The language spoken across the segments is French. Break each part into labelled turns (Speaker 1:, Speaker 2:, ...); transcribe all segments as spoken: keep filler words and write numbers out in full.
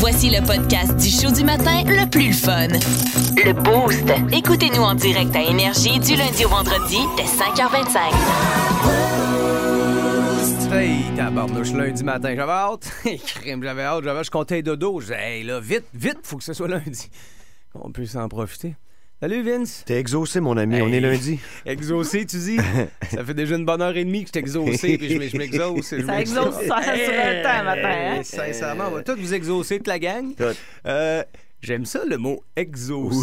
Speaker 1: Voici le podcast du show du matin le plus le fun. Le Boost. Écoutez-nous en direct à Énergie du lundi au vendredi dès cinq heures vingt-cinq.
Speaker 2: Hey, tabarnouche, lundi matin, j'avais hâte. Crime, j'avais hâte, j'avais, je comptais dodo. Je disais, hey, là, vite, vite, faut que ce soit lundi. On peut s'en profiter. Salut, Vince.
Speaker 3: T'es exaucé, mon ami, hey, on est lundi.
Speaker 2: Exaucé, tu dis? Ça fait déjà une bonne heure et demie que je t'ai exaucé, puis je, je m'exauce. Je
Speaker 4: ça exauce ça hey, sur un temps, matin. Hein?
Speaker 2: Sincèrement, on va tous vous exaucer, toute la gang.
Speaker 3: Tout.
Speaker 2: Euh, J'aime ça, le mot « exaucer ».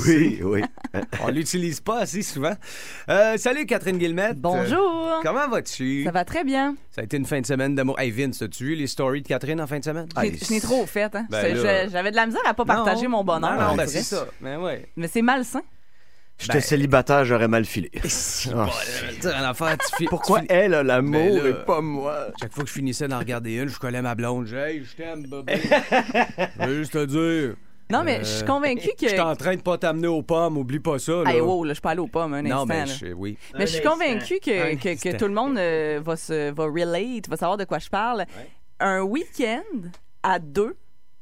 Speaker 3: Oui, oui.
Speaker 2: On l'utilise pas assez souvent. Euh, salut, Catherine Guillemette.
Speaker 4: Bonjour.
Speaker 2: Euh, comment vas-tu?
Speaker 4: Ça va très bien.
Speaker 2: Ça a été une fin de semaine d'amour. Hey, Vince, as-tu vu les stories de Catherine en fin de semaine?
Speaker 4: J'ai, je n'ai trop fait. Hein?
Speaker 2: Ben là...
Speaker 4: J'avais de la misère à pas partager non, mon bonheur.
Speaker 2: Non, non ben c'est ça. Mais, ouais.
Speaker 4: Mais c'est malsain.
Speaker 3: J'étais
Speaker 2: ben...
Speaker 3: célibataire, j'aurais mal filé.
Speaker 2: Si oh. bon, un affaire, tu fi...
Speaker 3: Pourquoi
Speaker 2: tu...
Speaker 3: elle a l'amour
Speaker 2: ben là,
Speaker 3: et pas moi?
Speaker 2: Chaque fois que je finissais d'en regarder une, je collais ma blonde. Je disais, hey, je t'aime, bébé. Je veux juste te dire.
Speaker 4: Non, mais euh, je suis convaincue que...
Speaker 2: Je suis en train de pas t'amener aux pommes, oublie pas ça. Là.
Speaker 4: Hey, wow, là, je suis pas allée aux pommes un
Speaker 2: non,
Speaker 4: instant.
Speaker 2: mais
Speaker 4: là.
Speaker 2: je, oui.
Speaker 4: Mais un je suis convaincue que, que, que tout le monde euh, va, se, va relate, va savoir de quoi je parle. Ouais. Un week-end à deux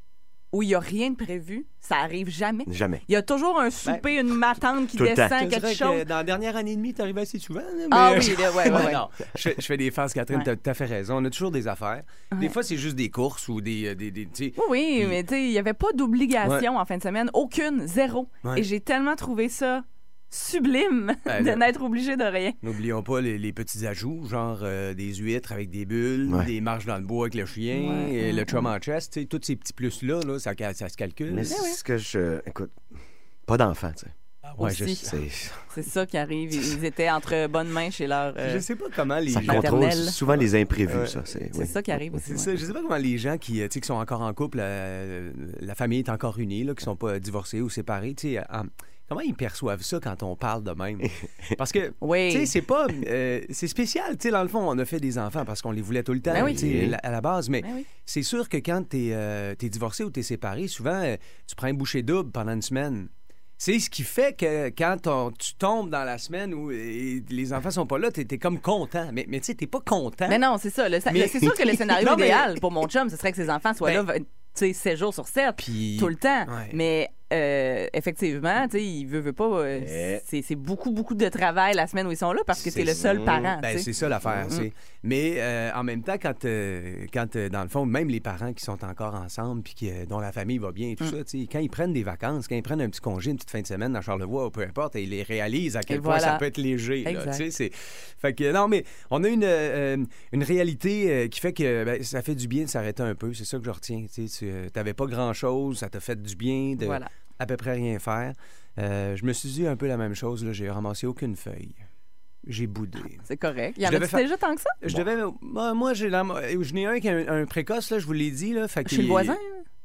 Speaker 4: où il n'y a rien de prévu, ça arrive jamais.
Speaker 3: Jamais.
Speaker 4: Il y a toujours un souper, ben, une matante qui descend, quelque chose.
Speaker 2: Que dans la dernière année et demie, t'es arrivé assez souvent. Là, mais...
Speaker 4: Ah oui, là, ouais, ouais, ouais.
Speaker 2: Non, je, je fais des farces, Catherine, ouais. t'as tout à fait raison. On a toujours des affaires. Ouais. Des fois, c'est juste des courses ou des... des, des
Speaker 4: oui, oui, des... mais tu sais, il n'y avait pas d'obligation ouais. en fin de semaine. Aucune, zéro. Ouais. Et j'ai tellement trouvé ça sublime ben, de n'être obligé de rien.
Speaker 2: N'oublions pas les, les petits ajouts, genre euh, des huîtres avec des bulles, ouais. des marches dans le bois avec le chien, ouais. et le chum en chest, tous ces petits plus-là, là, ça, ça se calcule.
Speaker 3: Mais c'est oui. ce que je... Écoute, pas d'enfant, tu sais.
Speaker 2: Ah ouais, je
Speaker 4: sais. C'est ça qui arrive. Ils étaient entre bonnes mains chez leur euh,
Speaker 2: je sais pas comment les
Speaker 3: ça contrôle souvent les imprévus, ouais. ça. C'est,
Speaker 4: c'est
Speaker 3: oui.
Speaker 4: ça qui arrive aussi.
Speaker 2: C'est
Speaker 4: ouais.
Speaker 2: ça. Je sais pas comment les gens qui, qui sont encore en couple, euh, la famille est encore unie, là, qui sont pas divorcés ou séparés, tu sais, en... comment ils perçoivent ça quand on parle de même? Parce que,
Speaker 4: oui.
Speaker 2: tu sais, c'est pas... Euh, c'est spécial, tu sais, dans le fond, on a fait des enfants parce qu'on les voulait tout le temps,
Speaker 4: ben oui.
Speaker 2: tu sais, à la base, mais
Speaker 4: ben oui.
Speaker 2: c'est sûr que quand t'es, euh, t'es divorcé ou t'es séparé, souvent, euh, tu prends une bouchée double pendant une semaine. C'est ce qui fait que quand on, tu tombes dans la semaine où et, les enfants sont pas là, t'es, t'es comme content. Mais, mais tu sais, t'es pas content.
Speaker 4: Mais non, c'est ça. Le, mais... C'est sûr que le scénario non, idéal mais... pour mon chum, ce serait que ses enfants soient ben... là, tu sais, sept jours sur sept, Puis... tout le temps. Ouais. Mais... Euh, effectivement, tu sais, il veut, veut pas. Euh, yeah. c'est, c'est beaucoup, beaucoup de travail la semaine où ils sont là parce que c'est t'es le seul parent.
Speaker 2: Ben, c'est ça l'affaire. Mm-hmm. Mais euh, en même temps, quand, euh, quand euh, dans le fond, même les parents qui sont encore ensemble puis qui, euh, dont la famille va bien et tout mm. ça, tu sais, quand ils prennent des vacances, quand ils prennent un petit congé, une petite fin de semaine dans Charlevoix ou peu importe, ils les réalisent à quel et point voilà. ça peut être léger. Là, c'est... Fait que non, mais on a une, euh, une réalité euh, qui fait que ben, ça fait du bien de s'arrêter un peu. C'est ça que je retiens. Tu n'avais pas grand-chose, ça t'a fait du bien de.
Speaker 4: Voilà.
Speaker 2: À peu près rien faire. Euh, je me suis dit un peu la même chose. Là. J'ai ramassé aucune feuille. J'ai boudé.
Speaker 4: C'est correct. Il y en a fa... déjà tant que ça?
Speaker 2: Je
Speaker 4: bon.
Speaker 2: devais... Moi, moi j'ai la... je n'ai un qui a un, un précoce, là, je vous l'ai dit. Là, fait
Speaker 4: Chez le voisin?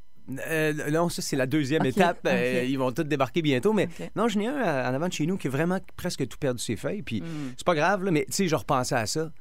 Speaker 2: Euh, non, ça, c'est la deuxième okay. étape. Okay. Euh, ils vont tous débarquer bientôt. Mais okay. non, je n'ai un en avant de chez nous qui a vraiment presque tout perdu ses feuilles. Puis mm. c'est pas grave, là, mais tu sais, je repensais à ça.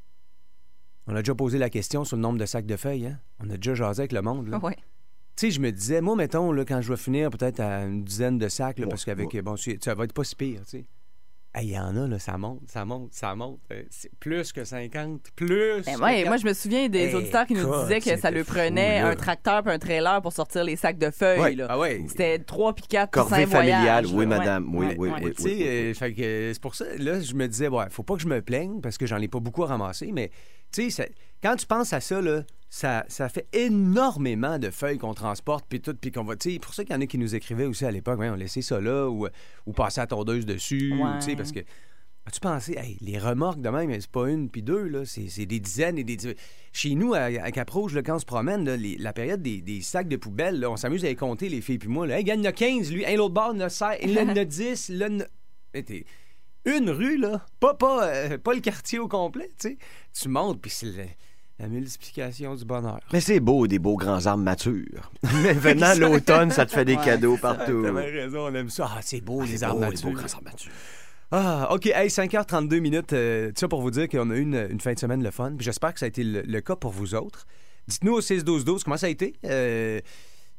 Speaker 2: On a déjà posé la question sur le nombre de sacs de feuilles. Hein? On a déjà jasé avec le monde. Là.
Speaker 4: Oui.
Speaker 2: Tu sais, je me disais, moi, mettons, là, quand je vais finir peut-être à une dizaine de sacs, là, ouais, parce qu'avec, ouais. bon, ça va être pas si pire, tu sais. Il y en a, là, ça monte, ça monte, ça monte. C'est plus que cinquante, plus.
Speaker 4: Ben ouais, moi, je me souviens des hey, auditeurs qui nous God, disaient que ça lui prenait fou, un tracteur et un trailer pour sortir les sacs de feuilles.
Speaker 2: Ouais.
Speaker 4: Là.
Speaker 2: Ah ouais.
Speaker 4: C'était trois puis quatre
Speaker 3: puis cinq voyages. Oui, madame. Oui,
Speaker 4: ouais.
Speaker 3: oui,
Speaker 4: ouais.
Speaker 3: oui.
Speaker 2: Tu sais, euh, fait que c'est pour ça, là, je me disais, ouais, faut pas que je me plaigne parce que j'en ai pas beaucoup à ramasser, mais tu sais, quand tu penses à ça, là, ça, ça fait énormément de feuilles qu'on transporte, puis tout, puis qu'on va, tu sais, pour ça qu'il y en a qui nous écrivaient aussi à l'époque, ouais, on laissait ça là, ou, ou passer à tondeuse dessus,
Speaker 4: ouais.
Speaker 2: tu sais, parce que, as-tu pensé, hey, les remorques de même, c'est pas une puis deux, là, c'est, c'est des dizaines et des dizaines. Chez nous, à, à Cap-Rouge, là, quand on se promène, là, les, la période des, des sacs de poubelle, là, on s'amuse à les compter, les filles puis moi, là, hey, il y en a quinze, lui, un l'autre bord, il y en a seize, il y en a dix, là, t'es... Une rue, là, pas, pas, euh, pas le quartier au complet, tu sais. Tu montes, puis c'est le... la multiplication du bonheur.
Speaker 3: Mais c'est beau, des beaux grands arbres matures. Mais venant l'automne, ça te fait des ouais, cadeaux partout.
Speaker 2: T'as raison, on aime ça. Ah, c'est beau,
Speaker 3: ah,
Speaker 2: les
Speaker 3: c'est
Speaker 2: arbres
Speaker 3: beau,
Speaker 2: matures.
Speaker 3: Les beaux grands arbres matures.
Speaker 2: Ah, OK. Hey, cinq heures trente-deux minutes. Euh, tout ça pour vous dire qu'on a eu une, une fin de semaine le fun. Puis j'espère que ça a été le, le cas pour vous autres. Dites-nous au six douze douze comment ça a été. Euh,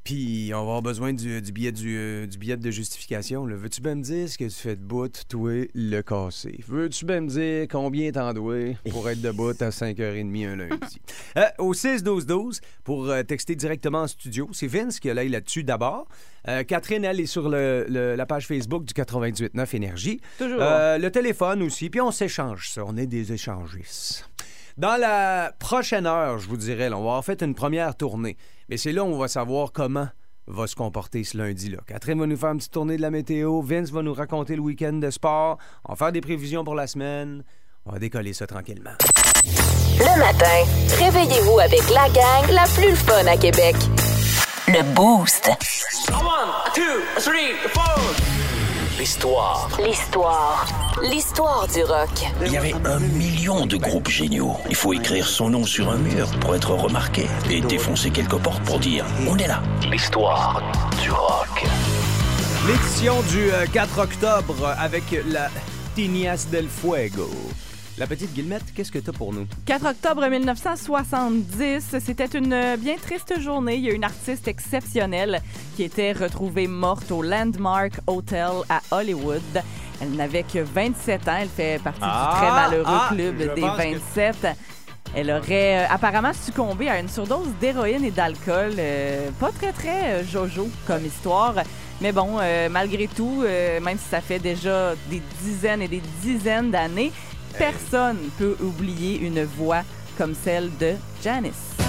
Speaker 2: Puis on va avoir besoin du, du, billet, du, du billet de justification. Là. Veux-tu bien me dire ce que tu fais debout, toi, le cassé? Veux-tu bien me dire combien t'en dois pour être debout à cinq heures trente un lundi? euh, au six douze douze, pour euh, texter directement en studio, c'est Vince qui a l'œil là-dessus d'abord. Euh, Catherine, elle, est sur le, le, la page Facebook du quatre-vingt-dix-huit neuf Énergie.
Speaker 4: Toujours.
Speaker 2: Euh, le téléphone aussi, puis on s'échange ça. On est des échangistes. Dans la prochaine heure, je vous dirais, là, on va avoir fait une première tournée. Mais c'est là où on va savoir comment va se comporter ce lundi-là. Catherine va nous faire une petite tournée de la météo. Vince va nous raconter le week-end de sport. On va faire des prévisions pour la semaine. On va décoller ça tranquillement.
Speaker 1: Le matin, réveillez-vous avec la gang la plus fun à Québec. Le Boost.
Speaker 5: One, two, three, four. L'histoire.
Speaker 1: L'histoire. L'histoire du rock.
Speaker 6: Il y avait un million de groupes géniaux. Il faut écrire son nom sur un mur pour être remarqué et défoncer quelques portes pour dire « On est là ».
Speaker 5: L'histoire du rock.
Speaker 2: L'édition du euh, quatre octobre avec la Tinias del Fuego. La petite Guillemette, qu'est-ce que t'as pour nous?
Speaker 4: quatre octobre mille neuf cent soixante-dix, c'était une bien triste journée. Il y a une artiste exceptionnelle qui était retrouvée morte au Landmark Hotel à Hollywood. Elle n'avait que vingt-sept ans. Elle fait partie
Speaker 2: ah,
Speaker 4: du très malheureux
Speaker 2: ah,
Speaker 4: club des vingt-sept.
Speaker 2: Que...
Speaker 4: Elle aurait euh, apparemment succombé à une surdose d'héroïne et d'alcool. Euh, pas très, très euh, jojo comme histoire. Mais bon, euh, malgré tout, euh, même si ça fait déjà des dizaines et des dizaines d'années, personne ne peut oublier une voix comme celle de Janis.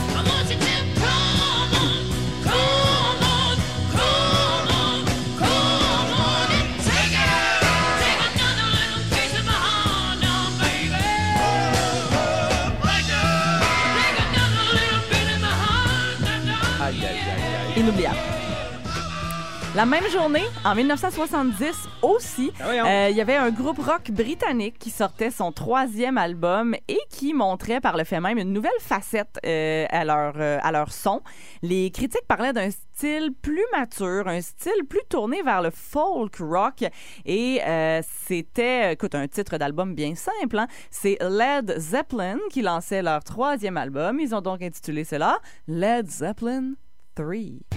Speaker 4: Inoubliable. La même journée, en mille neuf cent soixante-dix aussi, il ah euh, y avait un groupe rock britannique qui sortait son troisième album et qui montrait par le fait même une nouvelle facette euh, à, leur, euh, à leur son. Les critiques parlaient d'un style plus mature, un style plus tourné vers le folk rock et euh, c'était, écoute, un titre d'album bien simple, hein? C'est Led Zeppelin qui lançait leur troisième album. Ils ont donc intitulé cela Led Zeppelin trois.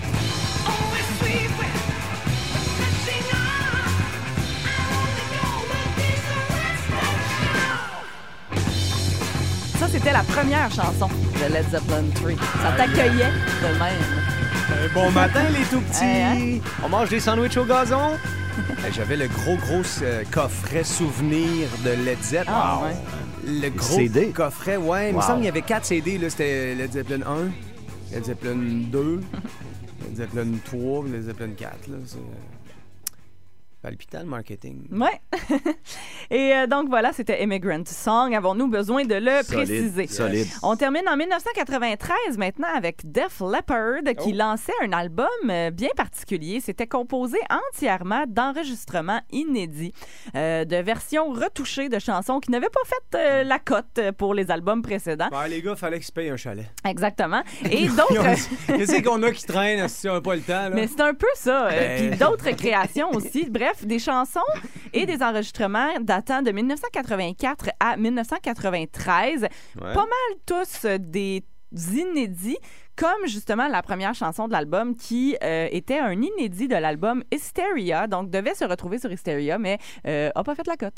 Speaker 4: Ça, c'était la première chanson de Led Zeppelin trois. Ça t'accueillait de même.
Speaker 2: Un bon matin, les tout petits.
Speaker 4: Hey, hein?
Speaker 2: On mange des sandwichs au gazon. J'avais le gros, gros euh, coffret souvenir de Led Zeppelin.
Speaker 4: Ah, ouais.
Speaker 2: Le gros
Speaker 3: C D.
Speaker 2: coffret, ouais.
Speaker 3: Wow.
Speaker 2: Il me semble qu'il y avait quatre C D. Là. C'était Led Zeppelin un, Led Zeppelin deux, Led Zeppelin trois, Led Zeppelin quatre. Là. C'est... palpitant le marketing.
Speaker 4: Ouais. Et euh, donc voilà, c'était Immigrant Song. Avons-nous besoin de le
Speaker 3: solide,
Speaker 4: préciser?
Speaker 3: Solide.
Speaker 4: On termine en mille neuf cent quatre-vingt-treize maintenant avec Def Leppard qui
Speaker 2: Oh.
Speaker 4: lançait un album euh, bien particulier. C'était composé entièrement d'enregistrements inédits, euh, de versions retouchées de chansons qui n'avaient pas fait euh, la cote pour les albums précédents.
Speaker 2: Ben, les gars, il fallait qu'ils se payent un chalet.
Speaker 4: Exactement. Et d'autres...
Speaker 2: Qu'est-ce qu'on a qui traînent si on n'a pas le temps? Là?
Speaker 4: Mais c'est un peu ça. Euh,
Speaker 2: Ben...
Speaker 4: Puis d'autres créations aussi. Bref, des chansons et des enregistrements datant de mille neuf cent quatre-vingt-quatre à mille neuf cent quatre-vingt-treize.
Speaker 2: Ouais.
Speaker 4: Pas mal tous euh, des inédits, comme justement la première chanson de l'album qui euh, était un inédit de l'album Hysteria, donc devait se retrouver sur Hysteria, mais euh, a pas fait la cote.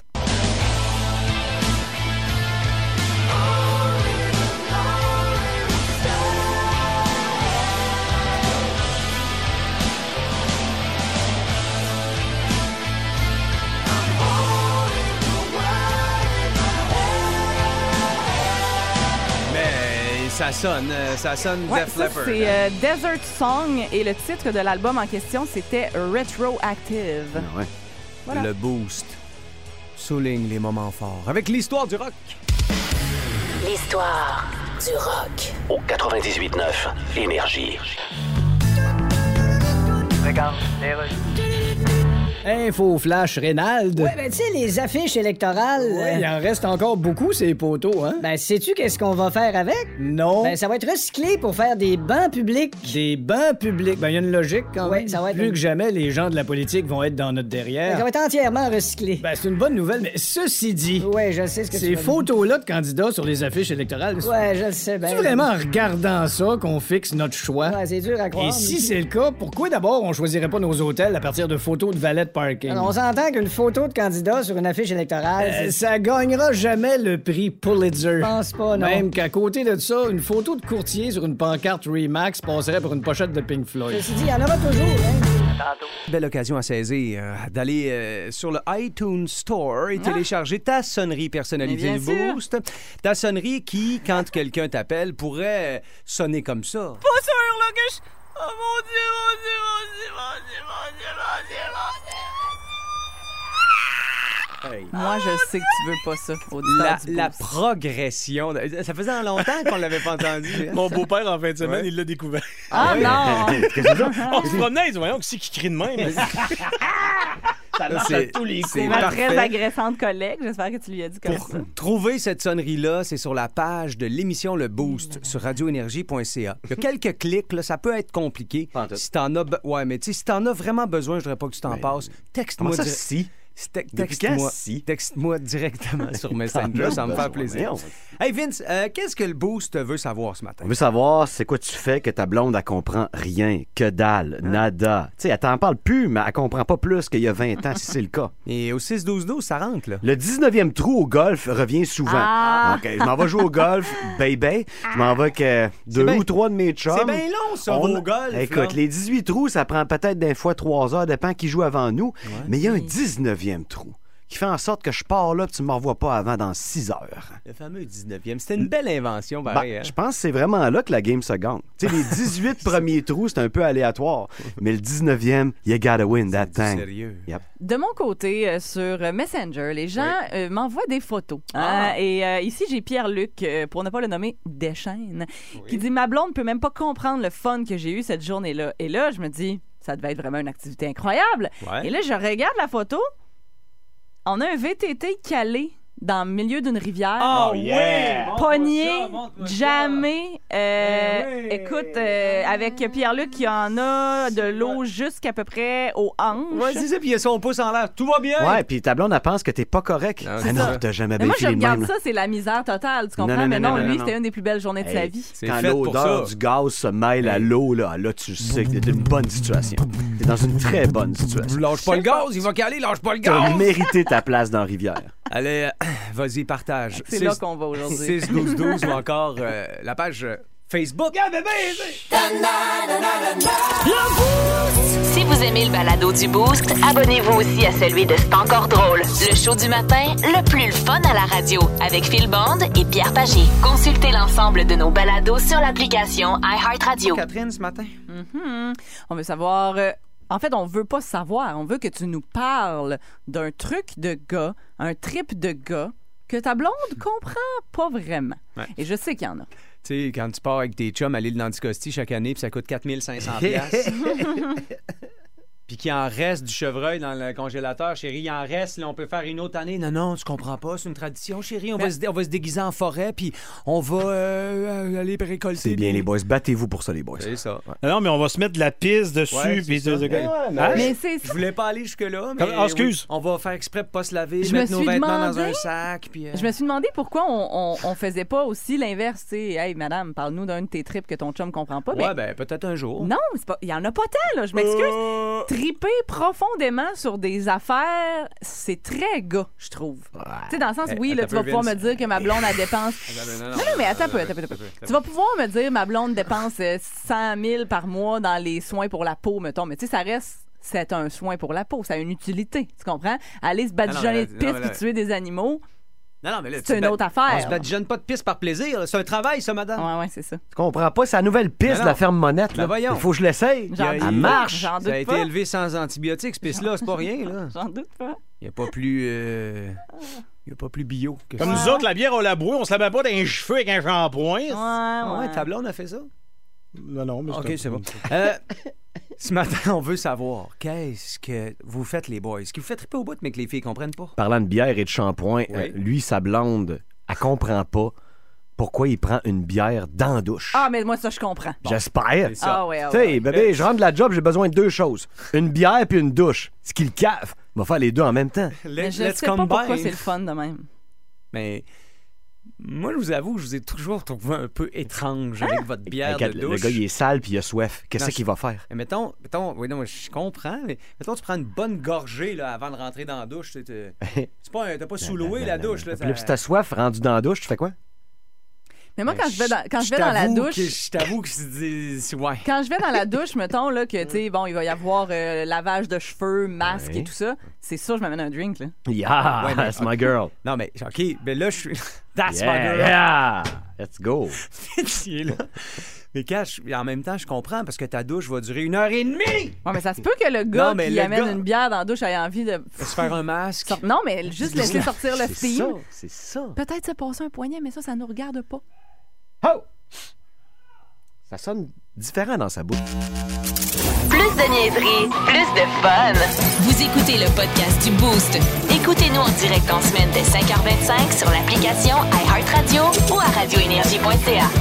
Speaker 2: Ça sonne, euh, ça sonne
Speaker 4: Ouais,
Speaker 2: Def
Speaker 4: ça,
Speaker 2: Leppard.
Speaker 4: c'est euh, Desert Song et le titre de l'album en question, c'était Retroactive.
Speaker 3: Ah ouais.
Speaker 4: Voilà.
Speaker 2: Le Boost souligne les moments forts avec l'histoire du rock.
Speaker 1: L'histoire du rock.
Speaker 5: Au quatre-vingt-dix-huit neuf Énergie.
Speaker 7: Regarde, les rues. Info flash Reynald.
Speaker 8: Ouais, ben tu sais, les affiches électorales...
Speaker 7: Ouais, il en reste encore beaucoup, ces poteaux, hein?
Speaker 8: Ben, sais-tu qu'est-ce qu'on va faire avec?
Speaker 7: Non.
Speaker 8: Ben, ça va être recyclé pour faire des bancs publics.
Speaker 7: Des bancs publics. Ben, il y a une logique, quand
Speaker 8: Ouais,
Speaker 7: même.
Speaker 8: ça va être
Speaker 7: Plus
Speaker 8: une-
Speaker 7: que jamais, les gens de la politique vont être dans notre
Speaker 8: Ben,
Speaker 7: derrière.
Speaker 8: ça va être entièrement recyclé.
Speaker 7: Ben, c'est une bonne nouvelle, mais ceci dit...
Speaker 8: Ouais, je sais ce que tu
Speaker 7: Ces
Speaker 8: veux dire.
Speaker 7: photos-là de candidats sur les affiches électorales...
Speaker 8: Ouais, je le sais bien.
Speaker 7: C'est vraiment en regardant ça qu'on fixe notre choix?
Speaker 8: Ouais, c'est dur à croire.
Speaker 7: Et si
Speaker 8: mais-
Speaker 7: c'est le cas, pourquoi d'abord on choisirait pas nos hôtels à partir de photos de valets de parking?
Speaker 8: Alors, on s'entend qu'une photo de candidat sur une affiche électorale,
Speaker 7: Euh,
Speaker 8: c'est...
Speaker 7: ça gagnera jamais le prix Pulitzer.
Speaker 8: Je pense pas, non.
Speaker 7: Même qu'à côté de ça, une photo de courtier sur une pancarte Remax passerait pour une pochette de Pink Floyd.
Speaker 8: Ceci dit, il y en aura toujours, hein.
Speaker 2: Belle occasion à saisir euh, d'aller euh, sur le iTunes Store et télécharger ta sonnerie personnalisée
Speaker 4: Mais
Speaker 2: du
Speaker 4: bien sûr.
Speaker 2: Boost. Ta sonnerie qui, quand quelqu'un t'appelle, pourrait euh, sonner comme ça.
Speaker 4: Pas sûr, là, que je... Oh mon Dieu, mon Dieu, mon Dieu, mon Dieu, mon Dieu, mon Dieu, mon Dieu. Moi, je sais que tu veux pas ça, auditeur
Speaker 2: La,
Speaker 4: du
Speaker 2: la
Speaker 4: Boost.
Speaker 2: progression. de- Ça faisait longtemps qu'on l'avait pas entendu. hein?
Speaker 9: Mon beau-père, en fin de semaine,
Speaker 2: Ouais.
Speaker 9: il l'a découvert.
Speaker 4: Ah non!
Speaker 9: On se promenait, il dit, voyons, qui c'est qui crie de même?
Speaker 2: Ça,
Speaker 9: c'est tous les
Speaker 2: c'est
Speaker 4: C'est ma très
Speaker 2: parfait.
Speaker 4: agressante collègue. J'espère que tu lui as dit comme
Speaker 2: Pour
Speaker 4: ça.
Speaker 2: trouver cette sonnerie-là, c'est sur la page de l'émission Le Boost sur radio énergie point c a. Il y a quelques clics, là, ça peut être compliqué.
Speaker 3: Pas en tout.
Speaker 2: Si t'en as, be- ouais, mais tu sais, si t'en as vraiment besoin, je voudrais pas que tu t'en passes.
Speaker 3: Comment
Speaker 2: Texte-moi
Speaker 3: ça,
Speaker 2: dir-
Speaker 3: si?
Speaker 2: Te-
Speaker 3: Depuis quand,
Speaker 2: Texte-moi
Speaker 3: si?
Speaker 2: texte-moi directement sur Messenger,
Speaker 3: T'en
Speaker 2: ça me
Speaker 3: as
Speaker 2: fait
Speaker 3: besoin,
Speaker 2: plaisir.
Speaker 3: voyons.
Speaker 2: Hey Vince, euh, qu'est-ce que le Boost veut savoir ce matin?
Speaker 3: On veut savoir c'est quoi tu fais que ta blonde, elle comprend rien, que dalle, nada. Tu sais, elle t'en parle plus, mais elle comprend pas plus qu'il y a vingt ans, si c'est le cas.
Speaker 2: Et au six douze douze, ça rentre, là.
Speaker 3: Le dix-neuvième trou au golf revient souvent.
Speaker 4: Ah!
Speaker 3: OK, je m'en vais jouer au golf, baby. Je m'en vais avec euh, deux
Speaker 2: bien-
Speaker 3: ou trois de mes chums.
Speaker 2: C'est bien long, ça,
Speaker 3: On-
Speaker 2: au golf.
Speaker 3: Écoute,
Speaker 2: là.
Speaker 3: les dix-huit trous, ça prend peut-être des fois trois heures, dépend qui joue avant nous. Mais il y a un dix-neuvième trou qui fait en sorte que je pars là et tu ne me revois pas avant dans six heures.
Speaker 2: Le fameux dix-neuvième. C'était une belle invention,
Speaker 3: Ben,
Speaker 2: pareil. hein?
Speaker 3: je pense que c'est vraiment là que la game se gagne. Tu sais, les dix-huit premiers trous, c'est un peu aléatoire. Mais le dix-neuvième, you gotta win that
Speaker 2: Du
Speaker 3: thing.
Speaker 2: sérieux.
Speaker 3: Yep.
Speaker 4: De mon côté, euh, sur euh, Messenger, les gens euh, m'envoient des photos.
Speaker 2: Ah.
Speaker 4: Hein, et euh, ici, j'ai Pierre-Luc, euh, pour ne pas le nommer, Deschênes, qui dit « Ma blonde peut même pas comprendre le fun que j'ai eu cette journée-là. » Et là, je me dis, ça devait être vraiment une activité incroyable.
Speaker 2: Ouais.
Speaker 4: Et là, je regarde la photo. On a un V T T calé dans le milieu d'une rivière.
Speaker 2: Oh, yeah!
Speaker 4: Pogné, jamais. Euh, Écoute, euh, avec Pierre-Luc, il y en a de l'eau jusqu'à peu près aux hanches.
Speaker 2: Ouais, c'est ça, puis il a son pouce en l'air. Tout va bien!
Speaker 3: Ouais, puis ta blonde, elle pense que t'es pas correct.
Speaker 2: Non,
Speaker 3: Ah
Speaker 2: c'est
Speaker 3: non,
Speaker 2: ça.
Speaker 3: t'as jamais
Speaker 4: Mais
Speaker 3: bien
Speaker 4: moi, je
Speaker 3: filé de même.
Speaker 4: regarde
Speaker 3: là.
Speaker 4: ça, c'est la misère totale, tu comprends?
Speaker 3: Non, non,
Speaker 4: mais
Speaker 3: non,
Speaker 4: non,
Speaker 3: non,
Speaker 4: lui,
Speaker 3: non,
Speaker 4: c'était
Speaker 3: non.
Speaker 4: une des plus belles journées de sa
Speaker 3: Hey,
Speaker 4: vie.
Speaker 2: C'est
Speaker 3: Quand
Speaker 2: fait pour
Speaker 3: l'odeur
Speaker 2: ça.
Speaker 3: du gaz se mêle à l'eau, là, là, tu sais que t'es dans une bonne situation. T'es dans une très bonne situation.
Speaker 2: Lâche pas le gaz, il va caler, lâche pas le
Speaker 3: T'as
Speaker 2: gaz!
Speaker 3: mérité ta place dans la rivière.
Speaker 2: Allez, euh, vas-y, partage.
Speaker 4: C'est là qu'on va aujourd'hui.
Speaker 2: six douze douze ou encore euh, la page euh, Facebook.
Speaker 1: Si vous aimez le balado du Boost, abonnez-vous aussi à celui de C'est encore drôle. Le show du matin, le plus le fun à la radio, avec Phil Bond et Pierre Pagé. Consultez l'ensemble de nos balados sur l'application iHeartRadio.
Speaker 2: Catherine, ce matin.
Speaker 4: Mhm. On veut savoir... euh, en fait, on veut pas savoir. On veut que tu nous parles d'un truc de gars, un trip de gars, que ta blonde comprend pas vraiment.
Speaker 2: Ouais.
Speaker 4: Et je sais qu'il y en a.
Speaker 2: Tu sais, quand tu pars avec tes chums à l'île d'Anticosti chaque année, puis ça coûte quatre mille cinq cents piastres. Puis qu'il en reste du chevreuil dans le congélateur. Chérie, il en reste, là, on peut faire une autre année. Non, non, tu comprends pas, c'est une tradition, chérie. On, va, se, dé- on va se déguiser en forêt, puis on va euh, euh, aller récolter.
Speaker 3: C'est bien,
Speaker 2: des-
Speaker 3: les boys. Battez-vous pour ça, les boys.
Speaker 2: C'est ça. ouais.
Speaker 9: Non, mais on va se mettre de la pisse dessus.
Speaker 2: Ouais,
Speaker 9: puis
Speaker 2: c'est
Speaker 9: de-
Speaker 2: ça.
Speaker 9: de-
Speaker 2: Hein?
Speaker 4: Mais c'est
Speaker 2: Je
Speaker 4: ça.
Speaker 2: voulais pas aller jusque-là, mais
Speaker 9: Comme- ah, excuse.
Speaker 2: oui, on va faire exprès pour pas se laver,
Speaker 4: Je me
Speaker 2: mettre nos
Speaker 4: suis
Speaker 2: vêtements dans
Speaker 4: demandé-
Speaker 2: un sac. Puis, euh,
Speaker 4: Je me suis demandé pourquoi on, on, on faisait pas aussi l'inverse. Tu sais, hey, madame, parle-nous d'un de tes trips que ton chum comprend pas.
Speaker 2: Ouais,
Speaker 4: Mais
Speaker 2: ben peut-être un jour.
Speaker 4: non, c'est pas- il y en a pas tant, là. Je m'excuse.
Speaker 2: Euh,
Speaker 4: Triper profondément sur des affaires, c'est très gars, je trouve. Tu sais, dans le sens,
Speaker 2: Eh,
Speaker 4: oui, là,
Speaker 2: attends
Speaker 4: tu vas
Speaker 2: un peu,
Speaker 4: pouvoir me
Speaker 2: Vince.
Speaker 4: dire que ma blonde, elle dépense.
Speaker 2: Non,
Speaker 4: Non, non, mais attends un peu, attends un peu, attends un peu. Tu vas pouvoir me dire ma blonde dépense euh, cent mille par mois dans les soins pour la peau, mettons. Mais tu sais, ça reste, c'est un soin pour la peau. Ça a une utilité, tu comprends? Aller se
Speaker 2: Ah non,
Speaker 4: badigeonner
Speaker 2: mais
Speaker 4: de
Speaker 2: là,
Speaker 4: piste
Speaker 2: non, mais là-
Speaker 4: puis tuer des animaux,
Speaker 2: Non, non, mais là,
Speaker 4: c'est
Speaker 2: tu
Speaker 4: une
Speaker 2: ba-
Speaker 4: autre affaire.
Speaker 2: On se badigeonne pas de piste par plaisir. C'est un travail, ça, madame.
Speaker 4: Ouais, ouais, c'est ça.
Speaker 3: Tu comprends pas? C'est la nouvelle piste
Speaker 2: Mais non.
Speaker 3: de la ferme Monette.
Speaker 2: Ben
Speaker 3: Là.
Speaker 2: voyons.
Speaker 3: Il faut que je l'essaye.
Speaker 4: J'en
Speaker 2: Il y
Speaker 4: doute
Speaker 2: a-
Speaker 3: Elle
Speaker 4: pas,
Speaker 3: marche.
Speaker 4: J'en
Speaker 2: Ça a
Speaker 4: doute
Speaker 2: été
Speaker 4: pas.
Speaker 2: élevé sans antibiotiques, ce piste-là, c'est pas rien, là.
Speaker 4: J'en doute pas.
Speaker 2: Il n'y a pas plus. euh, Il y a pas plus bio que
Speaker 9: Comme
Speaker 2: ça.
Speaker 9: nous autres, la bière, on la boit, on se la met pas dans les cheveux avec un shampoing.
Speaker 4: Ouais,
Speaker 2: Ah
Speaker 4: ouais.
Speaker 2: ouais, ta blonde a fait ça?
Speaker 9: Non, non, mais
Speaker 2: OK, c'est bon. Euh, Ce matin, on veut savoir qu'est-ce que vous faites, les boys. Ce que vous faites pas au bout, mais que les filles comprennent pas.
Speaker 3: Parlant de bière et de shampoing,
Speaker 2: Oui.
Speaker 3: euh, lui, sa blonde, elle comprend pas pourquoi il prend une bière dans la douche.
Speaker 4: Ah, mais moi, ça, je comprends.
Speaker 3: J'espère.
Speaker 2: C'est ça.
Speaker 4: Ah, ouais, ah,
Speaker 3: Tu sais,
Speaker 4: ouais.
Speaker 3: bébé, je rentre de la job, j'ai besoin de deux choses. Une bière puis une douche. Ce qui le cave. On va faire les deux en même temps.
Speaker 4: Mais
Speaker 2: Let-
Speaker 4: je
Speaker 2: let's
Speaker 4: sais pas
Speaker 2: combine.
Speaker 4: pourquoi c'est le fun de même.
Speaker 2: Mais moi, je vous avoue, je vous ai toujours trouvé un peu étrange avec votre bière
Speaker 3: Regarde,
Speaker 2: de
Speaker 3: le,
Speaker 2: douche.
Speaker 3: le gars, il est sale puis il a soif. Qu'est-ce
Speaker 2: Non,
Speaker 3: qu'il va faire?
Speaker 2: Mais mettons, mettons, oui, non, je comprends, mais mettons, tu prends une bonne gorgée là, avant de rentrer dans la douche. tu sais, t'es- C'est pas, un- t'as pas sous-loué la douche. Là,
Speaker 3: Puis là,
Speaker 2: ça-
Speaker 3: si t'as soif, rendu dans la douche, tu fais quoi?
Speaker 4: Mais moi,
Speaker 2: Ben,
Speaker 4: quand je vais dans, quand je vais dans la
Speaker 2: t'avoue
Speaker 4: douche...
Speaker 2: que- Je t'avoue que c'est... c'est- Ouais.
Speaker 4: Quand je vais dans la douche, mettons là, que, tu sais, bon, il va y avoir euh, lavage de cheveux, masque
Speaker 3: Ouais.
Speaker 4: et tout ça, c'est sûr, je m'amène un drink, là.
Speaker 3: Yeah,
Speaker 2: Ouais, mais-
Speaker 3: that's my girl.
Speaker 2: Non, mais OK, mais là, je suis... That's my
Speaker 3: Yeah,
Speaker 2: girl.
Speaker 3: yeah. Let's go.
Speaker 2: Pitié, là. Mais cache, en même temps, je comprends, parce que ta douche va durer une heure et demie!
Speaker 4: Ouais, mais ça se peut que le gars
Speaker 2: Non, mais
Speaker 4: qui
Speaker 2: le
Speaker 4: amène
Speaker 2: gars-
Speaker 4: une bière dans la douche ait envie de...
Speaker 2: Se faire un masque.
Speaker 4: Sort- Non, mais juste laisser sortir le
Speaker 3: C'est
Speaker 4: steam.
Speaker 3: ça, c'est ça.
Speaker 4: Peut-être se passer un poignet, mais ça, ça nous regarde pas.
Speaker 3: Oh! Ça sonne différent dans sa bouche.
Speaker 1: Plus de niaiserie, plus de fun. Vous écoutez le podcast du Boost. Écoutez-nous en direct en semaine dès cinq heures vingt-cinq sur l'application iHeartRadio ou à radio énergie point c a.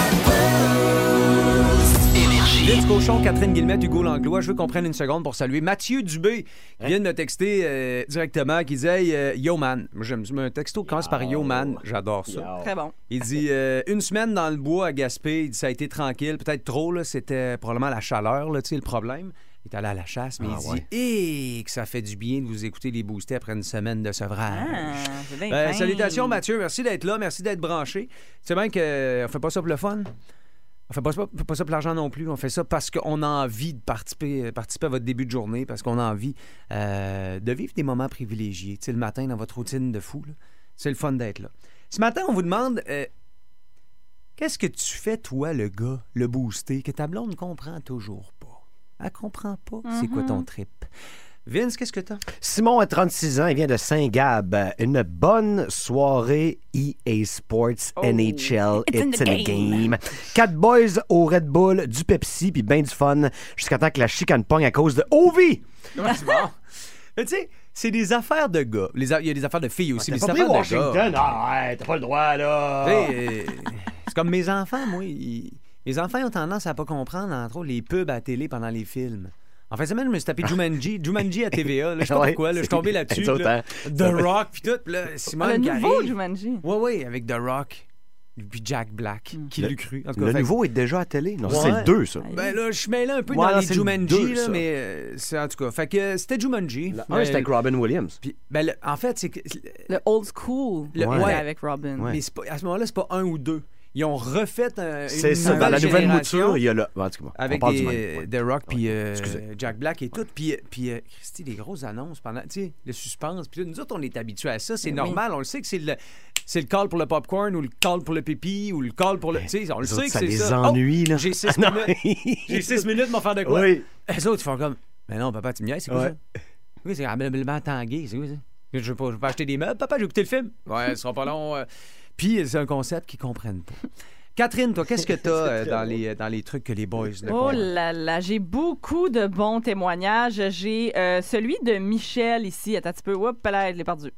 Speaker 2: Vince Cochon, Catherine Guillemette, Hugo Langlois, je veux qu'on prenne une seconde pour saluer Mathieu Dubé, qui vient de me texter euh, directement, qui disait hey, euh, Yo man. Moi, j'aime un texto qui commence par Yo man. J'adore ça.
Speaker 4: Très bon.
Speaker 2: Il dit euh, une semaine dans le bois à Gaspé, il dit ça a été tranquille, peut-être trop, là, c'était probablement la chaleur, là, tu sais, le problème. Il est allé à la chasse, mais
Speaker 3: Ah,
Speaker 2: il
Speaker 3: ouais.
Speaker 2: dit hé, que ça fait du bien de vous écouter les booster après une semaine de sevrage.
Speaker 4: Ah, c'est bien
Speaker 2: Euh,
Speaker 4: fin.
Speaker 2: salutations Mathieu, merci d'être là, merci d'être branché. Tu sais bien qu'on fait pas ça pour le fun. On fait pas ça, fait pas ça pour l'argent non plus. On fait ça parce qu'on a envie de participer, participer à votre début de journée, parce qu'on a envie euh, de vivre des moments privilégiés. Tu sais, le matin, dans votre routine de fou, là, c'est le fun d'être là. Ce matin, on vous demande euh, qu'est-ce que tu fais, toi, le gars, le boosté, que ta blonde ne comprend toujours pas? Elle comprend pas. C'est quoi ton trip? Vince, qu'est-ce que t'as?
Speaker 3: Simon a trente-six ans, il vient de Saint-Gab. Une bonne soirée E A Sports N H L.
Speaker 4: It's in
Speaker 3: It's
Speaker 4: the
Speaker 3: in the
Speaker 4: game.
Speaker 3: game. Quatre boys au Red Bull, du Pepsi, puis ben du fun, jusqu'à temps que la chicane pogne à cause de Ovi.
Speaker 2: Ouais, c'est bon. Mais tu sais, c'est des affaires de gars. Les a- Il y a des affaires de filles aussi, mais
Speaker 3: T'as
Speaker 2: c'est
Speaker 3: pas
Speaker 2: des
Speaker 3: pris
Speaker 2: affaires de gars.
Speaker 3: Washington? Ah ouais, t'as pas le droit, là.
Speaker 2: Tu sais, euh, c'est comme mes enfants, moi. ils- Mes enfants ont tendance à pas comprendre, entre autres, les pubs à la télé pendant les films. En fin de semaine, je me suis tapé Jumanji, Jumanji à T V A. Là, je sais pas
Speaker 3: Ouais,
Speaker 2: pourquoi. Là, je suis tombé
Speaker 3: c'est-
Speaker 2: là-dessus.
Speaker 3: les autres,
Speaker 2: là.
Speaker 3: hein.
Speaker 2: The Rock, puis tout. Puis là,
Speaker 4: Ah,
Speaker 2: Simone
Speaker 4: le
Speaker 2: qui
Speaker 4: nouveau
Speaker 2: arrive.
Speaker 4: Jumanji.
Speaker 2: Oui, oui, avec The Rock. Puis Jack Black. Qui l'a cru? En tout cas,
Speaker 3: Le
Speaker 2: fait-
Speaker 3: nouveau est déjà à télé. Non, ça,
Speaker 2: Ouais.
Speaker 3: c'est le deux, ça.
Speaker 2: Ben là, je suis mêlé un peu
Speaker 3: Ouais,
Speaker 2: dans
Speaker 3: non,
Speaker 2: les
Speaker 3: c'est le
Speaker 2: Jumanji,
Speaker 3: deux,
Speaker 2: là,
Speaker 3: ça.
Speaker 2: mais euh, c'est en tout cas. Fait que euh, c'était Jumanji.
Speaker 3: Un,
Speaker 2: Mais-
Speaker 3: c'était avec Robin Williams.
Speaker 2: Puis, ben, le- en fait, c'est que.
Speaker 4: Le old school.
Speaker 2: Le-
Speaker 4: ouais.
Speaker 2: ouais.
Speaker 4: Avec Robin.
Speaker 3: Ouais.
Speaker 2: Mais c'est pas- à ce moment-là, c'est pas un ou deux. Ils ont refait un,
Speaker 3: C'est
Speaker 2: une
Speaker 3: ça. Dans
Speaker 2: nouvelle
Speaker 3: la nouvelle
Speaker 2: génération
Speaker 3: mouture, il y a le. Bon, en tout cas, on
Speaker 2: avec
Speaker 3: parle
Speaker 2: des,
Speaker 3: du même. Ouais.
Speaker 2: The Rock puis euh,
Speaker 3: Excusez.
Speaker 2: Jack Black et tout. Puis, puis euh, Christy, des grosses annonces pendant, tu sais, le suspense. Puis là, nous autres, on est habitués à ça. C'est
Speaker 4: Oui.
Speaker 2: normal. On le sait que c'est le, c'est le call pour le popcorn ou le call pour le pipi ou le call pour le. Tu sais, on le
Speaker 3: Les
Speaker 2: sait
Speaker 3: autres,
Speaker 2: que
Speaker 3: ça
Speaker 2: c'est
Speaker 3: les
Speaker 2: ça.
Speaker 3: ennuie,
Speaker 2: Oh,
Speaker 3: là.
Speaker 2: j'ai six
Speaker 3: Non.
Speaker 2: minutes. J'ai six minutes de m'en faire de quoi?
Speaker 3: Oui.
Speaker 2: Les autres, ils font comme. Mais non, papa, tu me niaises, c'est quoi
Speaker 3: Ouais.
Speaker 2: ça? Oui, c'est ameublement tangué. C'est quoi ça? Je veux, pas, je veux pas acheter des meubles. Papa, j'ai écouté le film. Ouais, ce sera pas long. euh. Puis, c'est un concept qu'ils comprennent pas. Catherine, toi, qu'est-ce que t'as euh, dans, les, dans les trucs que les boys ne
Speaker 4: Oh
Speaker 2: comprennent?
Speaker 4: là là, j'ai beaucoup de bons témoignages. J'ai euh, celui de Michel ici. Attends un petit peu. Oups, là, je l'ai perdu.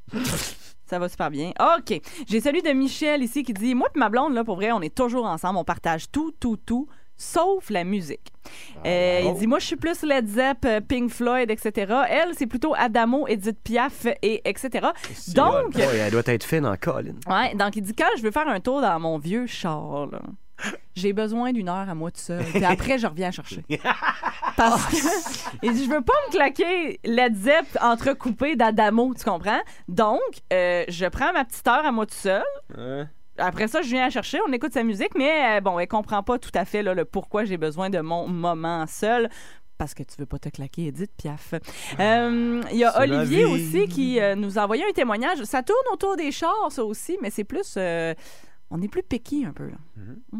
Speaker 4: Ça va super bien. OK. J'ai celui de Michel ici qui dit « Moi et ma blonde, là, pour vrai, on est toujours ensemble. On partage tout, tout, tout, sauf la musique. Euh, il dit « Moi, je suis plus Led Zepp, euh, Pink Floyd, et cetera. Elle, c'est plutôt Adamo, Edith Piaf, et etc. Donc,
Speaker 3: Ouais, elle doit être fine en colline.
Speaker 4: ouais, donc il dit « Quand je veux faire un tour dans mon vieux char, là, j'ai besoin d'une heure à moi tout seul. Puis après, je reviens chercher. » Parce que il dit, je veux pas me claquer Led Zepp entrecoupé d'Adamo, tu comprends? Donc, euh, je prends ma petite heure à moi tout seul.
Speaker 2: Ouais.
Speaker 4: Après ça, je viens la chercher, on écoute sa musique, mais euh, bon, elle comprend pas tout à fait là, le pourquoi j'ai besoin de mon moment seul. Parce que tu veux pas te claquer, Edith Piaf. Euh, Il y a
Speaker 2: C'est la
Speaker 4: Olivier
Speaker 2: vie.
Speaker 4: aussi qui euh, nous a envoyé un témoignage. Ça tourne autour des chars, ça aussi, mais c'est plus... euh, on est plus piqué un peu. Là.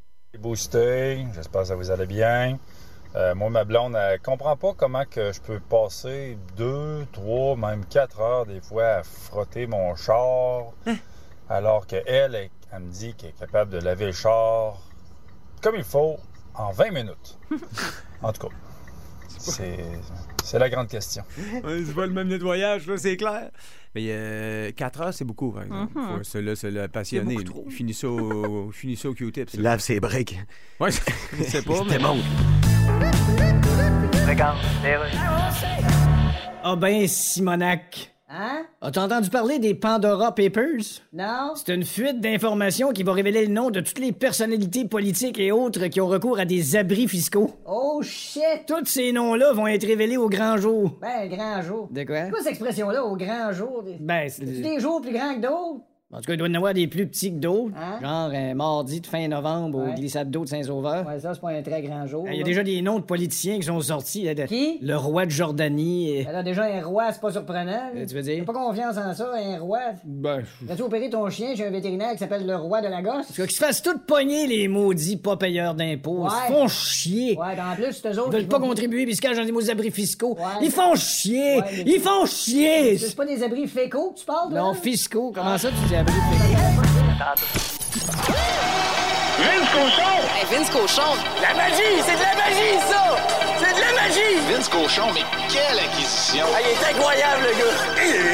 Speaker 10: Boosté, j'espère que ça vous allait bien. Euh, moi, ma blonde, elle comprend pas comment que je peux passer deux, trois, même quatre heures des fois à frotter mon char, alors qu'elle, elle, elle me dit qu'elle est capable de laver le char comme il faut en vingt minutes. En tout cas, C'est, c'est la grande question.
Speaker 2: Ouais, c'est pas le même nettoyage, ça, c'est clair. Mais euh, quatre heures, c'est beaucoup, par exemple.
Speaker 4: Mm-hmm.
Speaker 2: Faut, celui-là, c'est le passionné. Il finit ça au, finit ça au Q-tip.
Speaker 3: Il lave ses briques.
Speaker 2: Ouais, je sais pas.
Speaker 3: Il
Speaker 2: mais...
Speaker 3: te montre.
Speaker 8: Regarde, Ah ben, Simonac. Hein? As-tu entendu parler des Pandora Papers? Non. C'est une fuite d'informations qui va révéler le nom de toutes les personnalités politiques et autres qui ont recours à des abris fiscaux. Oh shit! Tous ces noms-là vont être révélés au grand jour.
Speaker 11: Ben, grand jour.
Speaker 8: De quoi?
Speaker 11: C'est quoi cette expression-là, au grand jour?
Speaker 8: Ben, c'est...
Speaker 11: C'est des jours plus grands que d'autres?
Speaker 8: En tout cas, il doit y en avoir des plus petits que d'autres.
Speaker 11: Hein?
Speaker 8: Genre un mardi de fin novembre
Speaker 11: Ouais.
Speaker 8: au glissade d'eau de Saint-Sauveur.
Speaker 11: Ouais, ça, c'est pas un très grand jour.
Speaker 8: Il y a
Speaker 11: là.
Speaker 8: déjà des noms de politiciens qui sont sortis. Là, de...
Speaker 11: Qui?
Speaker 8: Le roi de Jordanie. Et...
Speaker 11: Ben là, déjà, un roi, c'est pas surprenant.
Speaker 8: Euh, tu veux dire?
Speaker 11: J'ai pas confiance en ça, un roi.
Speaker 8: Ben...
Speaker 11: As-tu opéré ton chien chez un vétérinaire qui s'appelle le roi de la gosse?
Speaker 8: En tout cas, qu'ils se fassent tout pogner, les maudits pas payeurs d'impôts.
Speaker 11: Ouais.
Speaker 8: Ils font chier.
Speaker 11: Ouais, ben en plus, c'est eux autres.
Speaker 8: Ils veulent
Speaker 11: qui
Speaker 8: pas
Speaker 11: font-
Speaker 8: contribuer puis ils se cachent dans des maudits abris fiscaux.
Speaker 11: Ouais.
Speaker 8: Ils font chier!
Speaker 11: Ouais, mais-
Speaker 8: Ils font chier!
Speaker 11: C'est pas des abris fécaux que tu parles, toi?
Speaker 8: Non,
Speaker 11: là?
Speaker 8: fiscaux. Comment ça, tu dis abris fiscaux?
Speaker 5: Vince Cochon!
Speaker 1: Hey, Vince Cochon,
Speaker 5: La magie! C'est de la magie, ça! C'est de la magie! Vince Cochon, mais quelle acquisition! Ah, il est incroyable, le gars!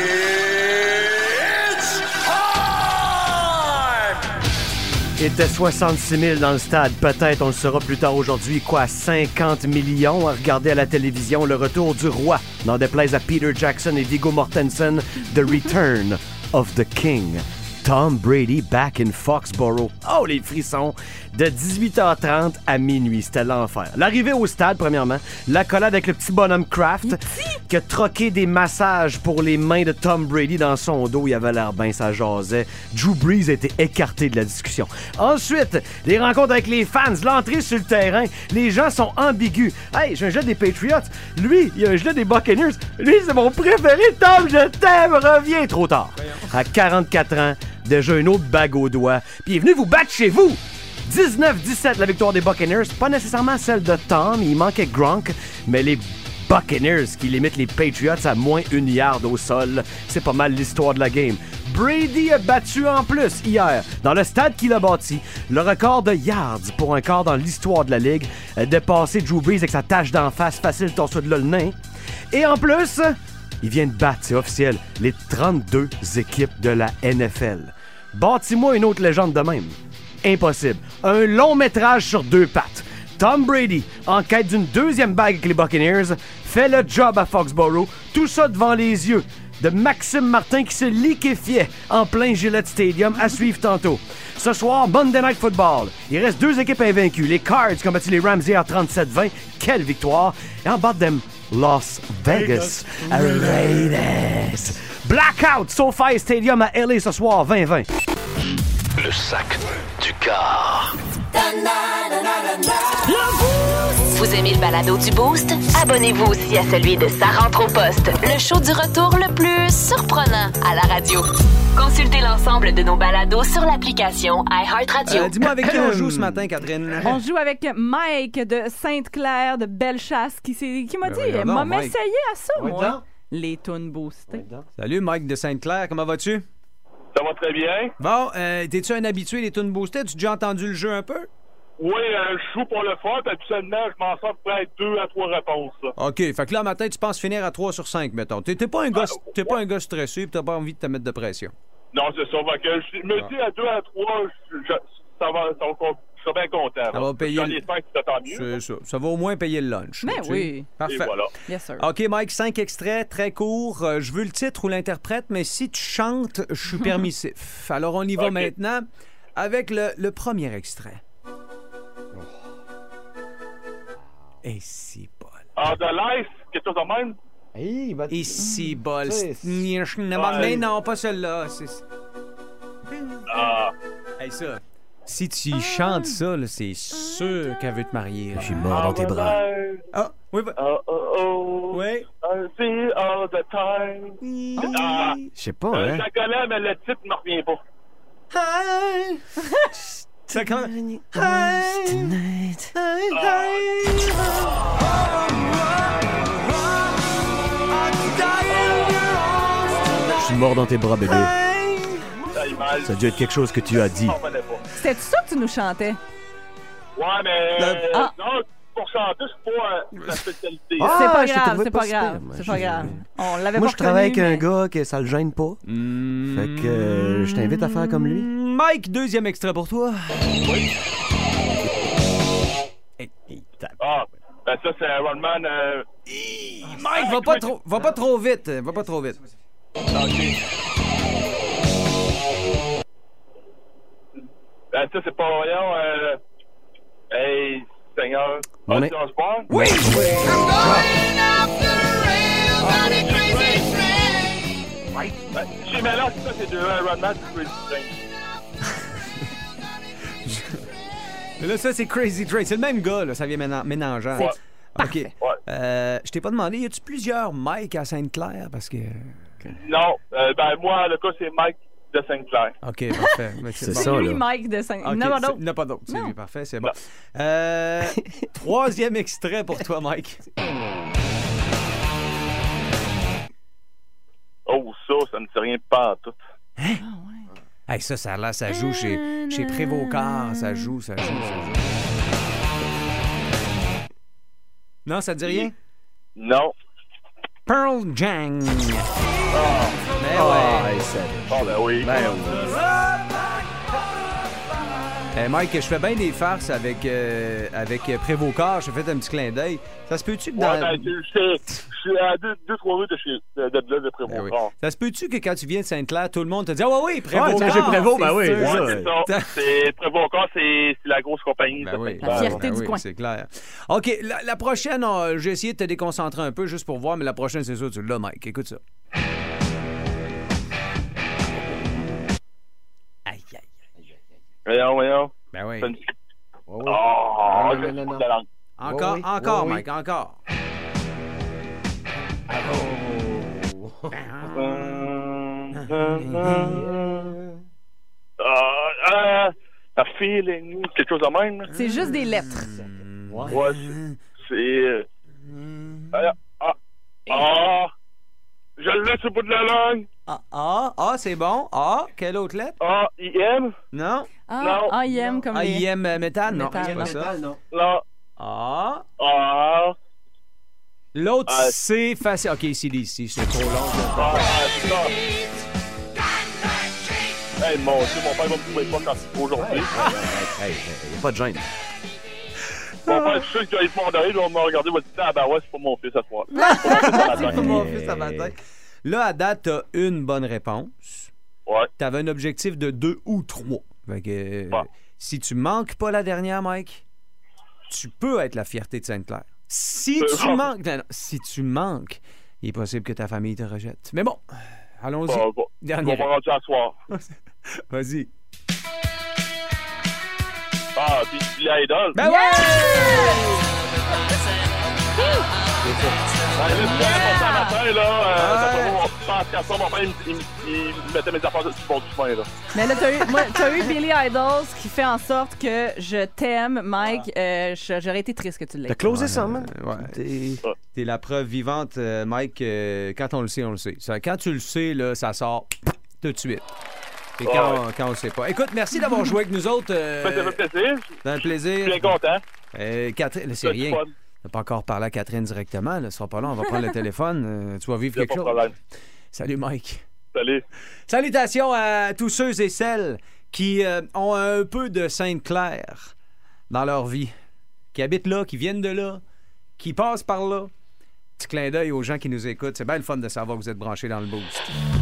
Speaker 5: It's time!
Speaker 3: Il était soixante-six mille dans le stade. Peut-être, on le saura plus tard aujourd'hui, quoi, cinquante millions à regarder à la télévision le retour du roi. N'en déplaise à Peter Jackson et Viggo Mortensen, The Return of the King. Tom Brady back in Foxborough. Oh, les frissons! De dix-huit heures trente à minuit, c'était l'enfer. L'arrivée au stade, premièrement. L'accolade avec le petit bonhomme Kraft, qui a troqué des massages pour les mains de Tom Brady dans son dos. Il avait l'air bien, ça jasait. Drew Brees a été écarté de la discussion. Ensuite, les rencontres avec les fans, l'entrée sur le terrain. Les gens sont ambigus. Hey, j'ai un gilet des Patriots. Lui, il a un gilet des Buccaneers. Lui, c'est mon préféré. Tom, je t'aime. Reviens. Trop tard. À quarante-quatre ans, déjà une autre bague au doigt. Puis il est venu vous battre chez vous. dix-neuf dix-sept la victoire des Buccaneers. Pas nécessairement celle de Tom. Il manquait Gronk. Mais les Buccaneers qui limitent les Patriots à moins une yard au sol. C'est pas mal l'histoire de la game. Brady a battu en plus hier, dans le stade qu'il a bâti, le record de yards pour un quart dans l'histoire de la Ligue. A dépassé Drew Brees avec sa tache d'en face facile, torse de là le nain. Et en plus, il vient de battre, c'est officiel, les trente-deux équipes de la N F L. Bâtis-moi une autre légende de même. Impossible. Un long métrage sur deux pattes. Tom Brady, en quête d'une deuxième bague avec les Buccaneers, fait le job à Foxborough, tout ça devant les yeux de Maxime Martin qui se liquéfiait en plein Gillette Stadium, à suivre tantôt. Ce soir, Monday Night Football. Il reste deux équipes invaincues. Les Cards qui ont battu les Rams hier trente-sept vingt. Quelle victoire! Et en bas de them, Las Vegas Raiders. Blackout, SoFi Stadium à L A ce soir, vingt vingt.
Speaker 5: Le sac du car.
Speaker 1: vous aimez le balado du Boost? Abonnez-vous aussi à celui de Sa rentre au poste, le show du retour le plus surprenant à la radio. Consultez l'ensemble de nos balados sur l'application iHeartRadio.
Speaker 2: Euh, dis-moi avec qui on joue ce matin, Catherine.
Speaker 4: On joue avec Mike de Sainte-Claire de Bellechasse qui, s'est- qui m'a
Speaker 2: Ben
Speaker 4: dit
Speaker 2: voyons
Speaker 4: «
Speaker 2: donc,
Speaker 4: M'a
Speaker 2: Mike.
Speaker 4: m'essayé à ça,
Speaker 2: Ouais,
Speaker 4: moi.
Speaker 2: donc. »
Speaker 4: Les tunes boostées.
Speaker 2: Salut, Mike de Sainte-Claire. Comment vas-tu?
Speaker 12: Ça va très bien.
Speaker 2: Bon, euh, t'es-tu un habitué des tunes boostées? Tu as déjà entendu le jeu un peu?
Speaker 12: Oui, euh, je joue pour le fun, puis habituellement, je m'en sors pour être deux à trois réponses. Là.
Speaker 2: OK, fait que là, matin, tu penses finir à trois sur cinq, mettons. T'es, t'es pas un gars, t'es pas un gars stressé pis t'as pas envie de te mettre de pression.
Speaker 12: Non, c'est ça. Fait que je me dis à deux à trois, je, je- ça va, ça va, je serais bien content.
Speaker 2: Ça va payer
Speaker 12: Dans
Speaker 2: le-
Speaker 12: les cinq, c'est tant mieux.
Speaker 2: C'est ça. Ça va au moins payer le lunch.
Speaker 4: Mais
Speaker 2: tu sais.
Speaker 4: oui.
Speaker 2: Parfait.
Speaker 12: Et voilà.
Speaker 4: Yes, sir.
Speaker 2: OK, Mike, cinq extraits, très courts. Euh, je veux le titre ou l'interprète, mais si tu chantes, je suis permissif. Alors, on y va
Speaker 12: OK.
Speaker 2: maintenant avec le, le premier extrait. Et si bol.
Speaker 12: Ah, de l'ice, quelque chose de même.
Speaker 3: Hey, bah,
Speaker 2: Et si bol.
Speaker 3: c'est-
Speaker 2: Mais non, pas celle-là. C'est...
Speaker 12: Ah,
Speaker 2: Hey, ça. Si tu chantes ça, là, c'est sûr qu'elle veut te marier.
Speaker 3: Je suis mort dans tes bras.
Speaker 2: Ah, oui, va-
Speaker 12: Oh, oh, oh.
Speaker 2: oui.
Speaker 12: I see all the time. Ah,
Speaker 3: Je sais pas,
Speaker 12: euh,
Speaker 3: hein?
Speaker 12: je la connais, mais le titre ne me revient pas.
Speaker 2: Ça quand...
Speaker 3: Je suis mort dans tes bras, bébé.
Speaker 12: Ça y mal.
Speaker 3: Ça a dû être quelque chose que tu as dit.
Speaker 12: Je m'en connais pas.
Speaker 4: C'était ça que tu nous chantais?
Speaker 12: Ouais, mais.
Speaker 2: Le-
Speaker 4: Ah.
Speaker 12: Non, c'est pourcentage, c'est pas euh, la spécialité.
Speaker 3: Ah,
Speaker 4: c'est pas
Speaker 3: je t'ai
Speaker 4: grave,
Speaker 3: trouvé
Speaker 4: c'est
Speaker 3: pas
Speaker 4: pas
Speaker 3: super.
Speaker 4: grave.
Speaker 3: Moi,
Speaker 4: C'est
Speaker 3: je-
Speaker 4: pas grave. On l'avait
Speaker 3: Moi,
Speaker 4: pas
Speaker 3: je travaille avec
Speaker 4: reconnu,
Speaker 3: un
Speaker 4: mais-
Speaker 3: gars que ça le gêne pas. Fait que euh, je t'invite à faire comme lui.
Speaker 2: Mike, deuxième extrait pour toi.
Speaker 12: Oui.
Speaker 2: Hey, hey, tape.
Speaker 12: Ah, ben ça, c'est un Rodman. Euh...
Speaker 2: Mike, va pas trop, va pas trop vite. Va pas trop vite.
Speaker 12: OK. Ben ça, c'est pas voyons. Euh... Hey, Seigneur.
Speaker 3: On
Speaker 12: Ah,
Speaker 3: est-
Speaker 12: c'est Osborne?
Speaker 2: Oui!
Speaker 12: Ben, chez Mélange, c'est ça, c'est deux, un Rodman et Crazy Train.
Speaker 2: Mais là, ça, c'est Crazy Train. C'est le même gars, là. Ça vient ménan- mélangeant.
Speaker 12: Ouais.
Speaker 2: OK.
Speaker 12: Ouais.
Speaker 2: Euh, je t'ai pas demandé, y a-tu plusieurs Mike à Sainte-Claire? Parce que...
Speaker 12: Non, euh, ben moi, le cas, c'est Mike de Sainte-Claire.
Speaker 2: OK, parfait. Mais
Speaker 3: C'est
Speaker 2: bon.
Speaker 3: ça,
Speaker 4: Lui,
Speaker 3: là.
Speaker 4: Mike de cinq.
Speaker 2: OK,
Speaker 4: Il n'y en a pas
Speaker 2: c'est-
Speaker 4: d'autres.
Speaker 2: il n'y en a pas d'autres. C'est
Speaker 4: Non.
Speaker 2: lui, parfait, c'est bon.
Speaker 12: Non.
Speaker 2: Euh, troisième extrait pour toi, Mike.
Speaker 12: Oh, ça, ça ne dit rien pas en tout.
Speaker 2: Hey, ça, ça, là, ça joue chez, chez Prévocard. Ça joue, ça joue, ça joue. Non, ça te dit rien?
Speaker 12: Non.
Speaker 2: Pearl Jam.
Speaker 12: Ah,
Speaker 2: Mais
Speaker 3: Ah,
Speaker 2: ouais.
Speaker 3: hey, ça-
Speaker 12: ah ben oui.
Speaker 3: Ben oui.
Speaker 2: Eh, Mike, je fais bien des farces avec, euh, avec euh, Prévocard. Je fait un petit clin d'œil. Ça se peut-tu que dans...
Speaker 12: Ouais, ben, je je- je suis à deux, deux trois rues de chez de, de, de, de
Speaker 2: Ben oui.
Speaker 12: Prévost.
Speaker 2: Ça se peut-tu que quand tu viens de Sainte-Claire, tout le monde te dit « Ah ouais, oui,
Speaker 3: Ouais,
Speaker 2: Prévocard!
Speaker 3: tu sais, j'ai Prévost, ben oui,
Speaker 2: sûr.
Speaker 3: c'est ça.
Speaker 12: Ouais, c'est ça. C'est Prévost, c'est c'est la grosse compagnie.
Speaker 2: Ben
Speaker 12: de
Speaker 2: oui.
Speaker 12: Sainte-Claire.
Speaker 4: La fierté
Speaker 2: Ben
Speaker 4: du
Speaker 2: oui,
Speaker 4: coin.
Speaker 2: c'est clair. OK, la, la prochaine, on- j'ai essayé de te déconcentrer un peu juste pour voir, mais la prochaine, c'est sûr, tu l'as, Mike. Écoute ça. Aïe, aïe, aïe.
Speaker 12: Voyons, voyons.
Speaker 2: Ben oui.
Speaker 12: C'est une-
Speaker 3: Ouais, ouais.
Speaker 12: Oh,
Speaker 3: Non,
Speaker 12: je
Speaker 3: non, non,
Speaker 12: fous
Speaker 3: non.
Speaker 12: de la langue.
Speaker 2: Encore,
Speaker 3: oui,
Speaker 2: encore,
Speaker 3: oui, oui.
Speaker 2: Mike, encore.
Speaker 12: Ah, ah, a feeling, quelque chose de même. là.
Speaker 4: C'est juste des lettres.
Speaker 12: Ouais, c'est... euh, Ah, ah, ah, je le laisse au bout de la langue.
Speaker 2: Ah, ah, ah, c'est bon. Ah, quelle autre lettre?
Speaker 12: A, I, M.
Speaker 2: Non.
Speaker 4: Ah,
Speaker 12: Non.
Speaker 4: A I M comme
Speaker 2: Ah,
Speaker 4: les...
Speaker 2: I M euh, métal? Non,
Speaker 4: Métal,
Speaker 2: c'est pas
Speaker 4: non.
Speaker 2: ça.
Speaker 12: Non.
Speaker 2: Ah.
Speaker 12: Ah,
Speaker 2: L'autre,
Speaker 12: Ah.
Speaker 2: c'est facile. OK, ici, ici, c'est trop long.
Speaker 12: ah, c'est ça. Hey, mon Dieu, mon père va me trouver pas quand il faut aujourd'hui.
Speaker 3: Hey, hey, y a pas de gêne.
Speaker 12: Mon père, je suis sûr qu'il va être mort de rire, il va me regarder, il va dire, ah ben ouais, c'est pas mon fils à soir.
Speaker 2: C'est pas mon fils à matin. Là, à date, t'as une bonne réponse.
Speaker 12: Ouais.
Speaker 2: T'avais un objectif de deux ou trois. Fait que, euh,
Speaker 12: Bon.
Speaker 2: si tu manques pas la dernière, Mike, tu peux être la fierté de Sainte-Claire. Si
Speaker 12: Euh,
Speaker 2: tu
Speaker 12: non.
Speaker 2: manques, non, non, si tu manques, il est possible que ta famille te rejette. Mais bon, allons-y.
Speaker 12: Bon, bon.
Speaker 2: Dernier.
Speaker 12: On va rendre à soir.
Speaker 2: Vas-y.
Speaker 12: Ah, puis Billy Idol.
Speaker 2: Ben ouais!
Speaker 12: Ouais, là, tu vois, pas matin, là, euh, d'après moi, on pense qu'à ça, mon père, il, il, il, il mettait mes affaires sur le bord du chemin, là.
Speaker 4: Mais là, t'as eu, moi, t'as eu Billy Idol, ce qui fait en sorte que je t'aime, Mike. Euh, je- j'aurais été triste que tu l'aies.
Speaker 3: T'as closé ça, man.
Speaker 2: Ouais.
Speaker 3: T'es-
Speaker 2: T'es la preuve vivante, euh, Mike. euh, quand on le sait, on le sait. Ça, quand tu le sais, là, ça sort tout de suite. Et quand,
Speaker 12: Ah ouais.
Speaker 2: on, quand on le sait pas. Écoute, merci d'avoir joué avec nous autres. euh,
Speaker 12: Ça fait plaisir.
Speaker 2: c'est un
Speaker 12: Je suis
Speaker 2: plaisir.
Speaker 12: bien content.
Speaker 2: Euh, Catherine, c'est
Speaker 12: C'est du
Speaker 2: rien.
Speaker 12: fun.
Speaker 2: On n'a pas encore parlé à Catherine directement. Là. Ce sera pas long. On va prendre le téléphone. euh, tu vas vivre
Speaker 12: Y a
Speaker 2: quelque
Speaker 12: pas de
Speaker 2: chose.
Speaker 12: problème.
Speaker 2: Salut, Mike.
Speaker 12: Salut.
Speaker 2: Salutations à tous ceux et celles qui euh, ont un peu de Sainte-Claire dans leur vie, qui habitent là, qui viennent de là, qui passent par là. Petit clin d'œil aux gens qui nous écoutent. C'est bien le fun de savoir que vous êtes branchés dans le boost.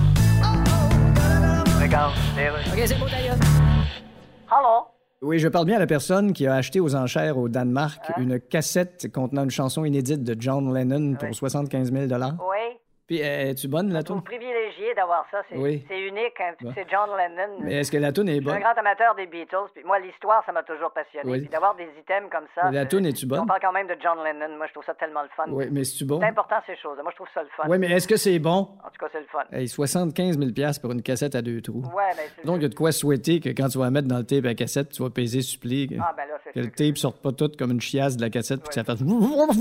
Speaker 11: OK, c'est beau, d'ailleurs.
Speaker 8: Allô? Oui, je parle bien à la personne qui a acheté aux enchères au Danemark une cassette contenant une chanson inédite de John Lennon pour soixante-quinze mille dollars.
Speaker 11: Oui.
Speaker 8: Puis, euh, es-tu bonne, la toune?
Speaker 11: Privilégié d'avoir ça. C'est
Speaker 8: Oui.
Speaker 11: c'est unique. Hein.
Speaker 8: Bon.
Speaker 11: C'est John Lennon.
Speaker 8: Mais est-ce que la toune est
Speaker 11: Je suis un
Speaker 8: bonne?
Speaker 11: grand amateur des Beatles. Puis moi, l'histoire, ça m'a toujours passionné.
Speaker 8: Oui.
Speaker 11: Puis d'avoir des items comme ça.
Speaker 8: La
Speaker 11: c'est-
Speaker 8: toune, es-tu bonne?
Speaker 11: On parle quand même de John Lennon. Moi, je trouve ça tellement le fun.
Speaker 8: Oui, mais c'est-tu bon?
Speaker 11: C'est important, ces choses. Moi, je trouve ça le fun.
Speaker 8: Oui, mais est-ce que c'est bon?
Speaker 11: En tout cas, c'est le fun.
Speaker 8: Hey, soixante-quinze mille dollars pour une cassette à deux trous.
Speaker 11: Ouais, ben, c'est
Speaker 8: Donc, il y a de quoi souhaiter que quand tu vas la mettre dans le tape à cassette, tu vas peser suppli. Que,
Speaker 11: Ah, ben là, c'est
Speaker 8: que le
Speaker 11: sûr que-
Speaker 8: tape sorte pas tout comme une chiasse de la cassette puis que ça fasse.
Speaker 11: C'est sûr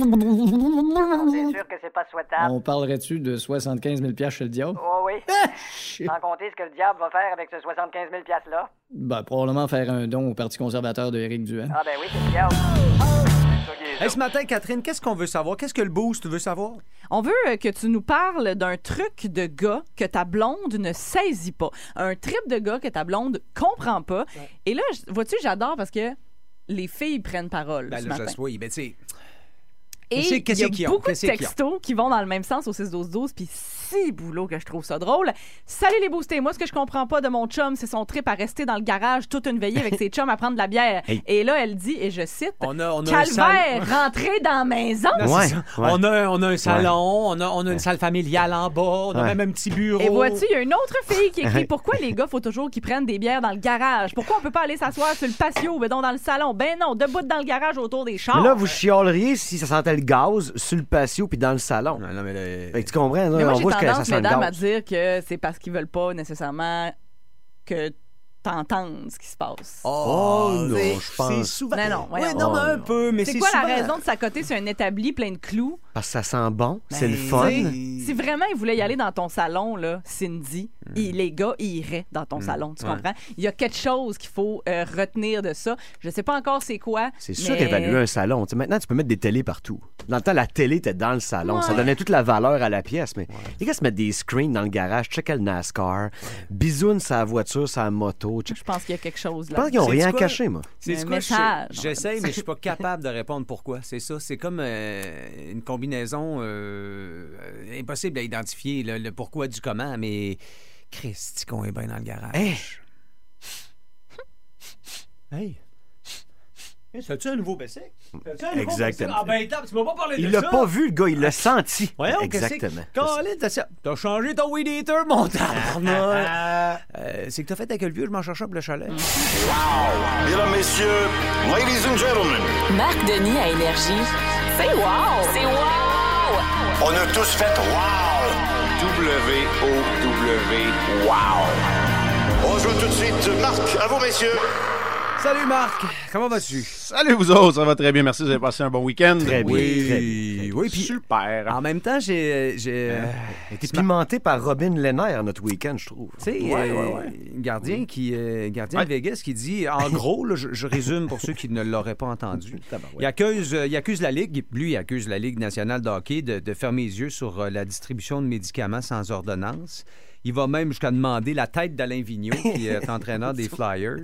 Speaker 11: que c'est pas souhaitable.
Speaker 8: On parlerait-tu de soixante-quinze mille dollars chez le diable?
Speaker 11: Oh oui. Sans compter ce que le diable va faire avec ce soixante-quinze mille piastres-là.
Speaker 8: Ben, probablement faire un don au Parti conservateur de Éric Duhaime.
Speaker 11: Ah, ben oui, c'est le diable.
Speaker 2: Hey, ce matin, Catherine, qu'est-ce qu'on veut savoir? Qu'est-ce que le boost veut savoir?
Speaker 4: On veut euh, que tu nous parles d'un truc de gars que ta blonde ne saisit pas. Un trip de gars que ta blonde comprend pas. Ouais. Et là, vois-tu, j'adore parce que les filles prennent parole
Speaker 2: ben,
Speaker 4: ce
Speaker 2: là,
Speaker 4: matin.
Speaker 2: Je, oui, ben tu sais...
Speaker 4: Et il y a beaucoup de textos qui vont dans le même sens au six douze douze, puis si boulot que je trouve ça drôle. Salut les boostés, moi ce que je comprends pas de mon chum, c'est son trip à rester dans le garage toute une veillée avec ses chums à prendre de la bière. Hey. Et là, elle dit, et je cite, on a, on a calvaire, sal... rentrer dans la maison.
Speaker 2: Non, ouais, ouais. On, a, on a un salon, ouais. on a, on a une salle familiale en bas, on a ouais. même un petit bureau.
Speaker 4: Et vois-tu, il y a une autre fille qui écrit, pourquoi les gars, faut toujours qu'ils prennent des bières dans le garage? Pourquoi on peut pas aller s'asseoir sur le patio, ben donc dans le salon? Ben non, debout dans le garage autour des chars.
Speaker 3: Mais là, vous chialeriez si ça sentait le gaz sur le patio puis dans le salon. Non, non, mais là, fait que tu comprends? Là,
Speaker 4: mais moi,
Speaker 3: on
Speaker 4: j'ai
Speaker 3: voit
Speaker 4: tendance,
Speaker 3: que ça
Speaker 4: mesdames, à dire que c'est parce qu'ils veulent pas nécessairement que t'entendes ce qui se passe.
Speaker 3: Oh, oh non, je pense.
Speaker 2: C'est souvent...
Speaker 4: Non, non,
Speaker 2: oui, non, mais un peu, mais c'est,
Speaker 4: c'est quoi
Speaker 2: souvent...
Speaker 4: la raison de s'accoter sur un établi plein de clous?
Speaker 3: Parce que ça sent bon, ben, c'est le fun.
Speaker 4: Si vraiment ils voulaient y aller dans ton salon, là, Cindy, mm. et les gars, ils iraient dans ton mm. salon, tu ouais. comprends? Il y a quelque chose qu'il faut euh, retenir de ça. Je sais pas encore c'est quoi.
Speaker 3: C'est
Speaker 4: mais...
Speaker 3: sûr évaluer un salon. T'sais, maintenant, tu peux mettre des télés partout. Dans le temps, la télé était dans le salon. Ouais. Ça donnait toute la valeur à la pièce. Mais ouais. les gars se mettent des screens dans le garage, checker le NASCAR, ouais. bisoune sa voiture, sa moto. Check...
Speaker 4: Je pense qu'il y a quelque chose là.
Speaker 3: Je pense qu'ils n'ont rien à cacher, moi.
Speaker 2: C'est un message. J'essaie, mais je suis pas capable de répondre pourquoi. C'est ça. C'est comme euh, une combinaison euh, impossible à identifier, là, le pourquoi du comment, mais Christy qu'on est bien dans le garage.
Speaker 3: Hey!
Speaker 2: Hey! Hey, c'est-tu un nouveau P C?
Speaker 3: Exactement.
Speaker 2: Ah ben, tu m'as pas parlé de
Speaker 3: il
Speaker 2: ça.
Speaker 3: Il l'a pas vu, le gars, il l'a senti.
Speaker 2: Voyons,
Speaker 3: exactement.
Speaker 2: Colin, t'as, t'as changé ton weed eater, mon tabarnak. euh, c'est que t'as fait avec le vieux, je m'en cherchais pour le chalet.
Speaker 5: Wow! Mesdames, messieurs, ladies and gentlemen.
Speaker 1: Marc Denis à Énergie. C'est wow! C'est wow!
Speaker 5: On a tous fait wow! W O W, wow! On joue tout de suite. Marc, à vous, messieurs.
Speaker 2: Salut Marc, comment vas-tu?
Speaker 9: Salut vous autres, ça va très bien, merci, vous avez passé un bon week-end.
Speaker 3: Très bien,
Speaker 2: oui,
Speaker 3: très bien.
Speaker 2: Oui, puis
Speaker 9: super.
Speaker 2: En même temps, j'ai... j'ai euh,
Speaker 3: été pimenté par Robin Lehner notre week-end, je trouve.
Speaker 2: Tu sais, ouais, euh, ouais, ouais. gardien, oui. qui, euh, gardien ouais. de Vegas qui dit, en gros, là, je, je résume pour ceux qui ne l'auraient pas entendu, il accuse, il accuse la Ligue, lui, il accuse la Ligue nationale de hockey de, de fermer les yeux sur euh, la distribution de médicaments sans ordonnance. Il va même jusqu'à demander la tête d'Alain Vigneault, qui est entraîneur des Flyers.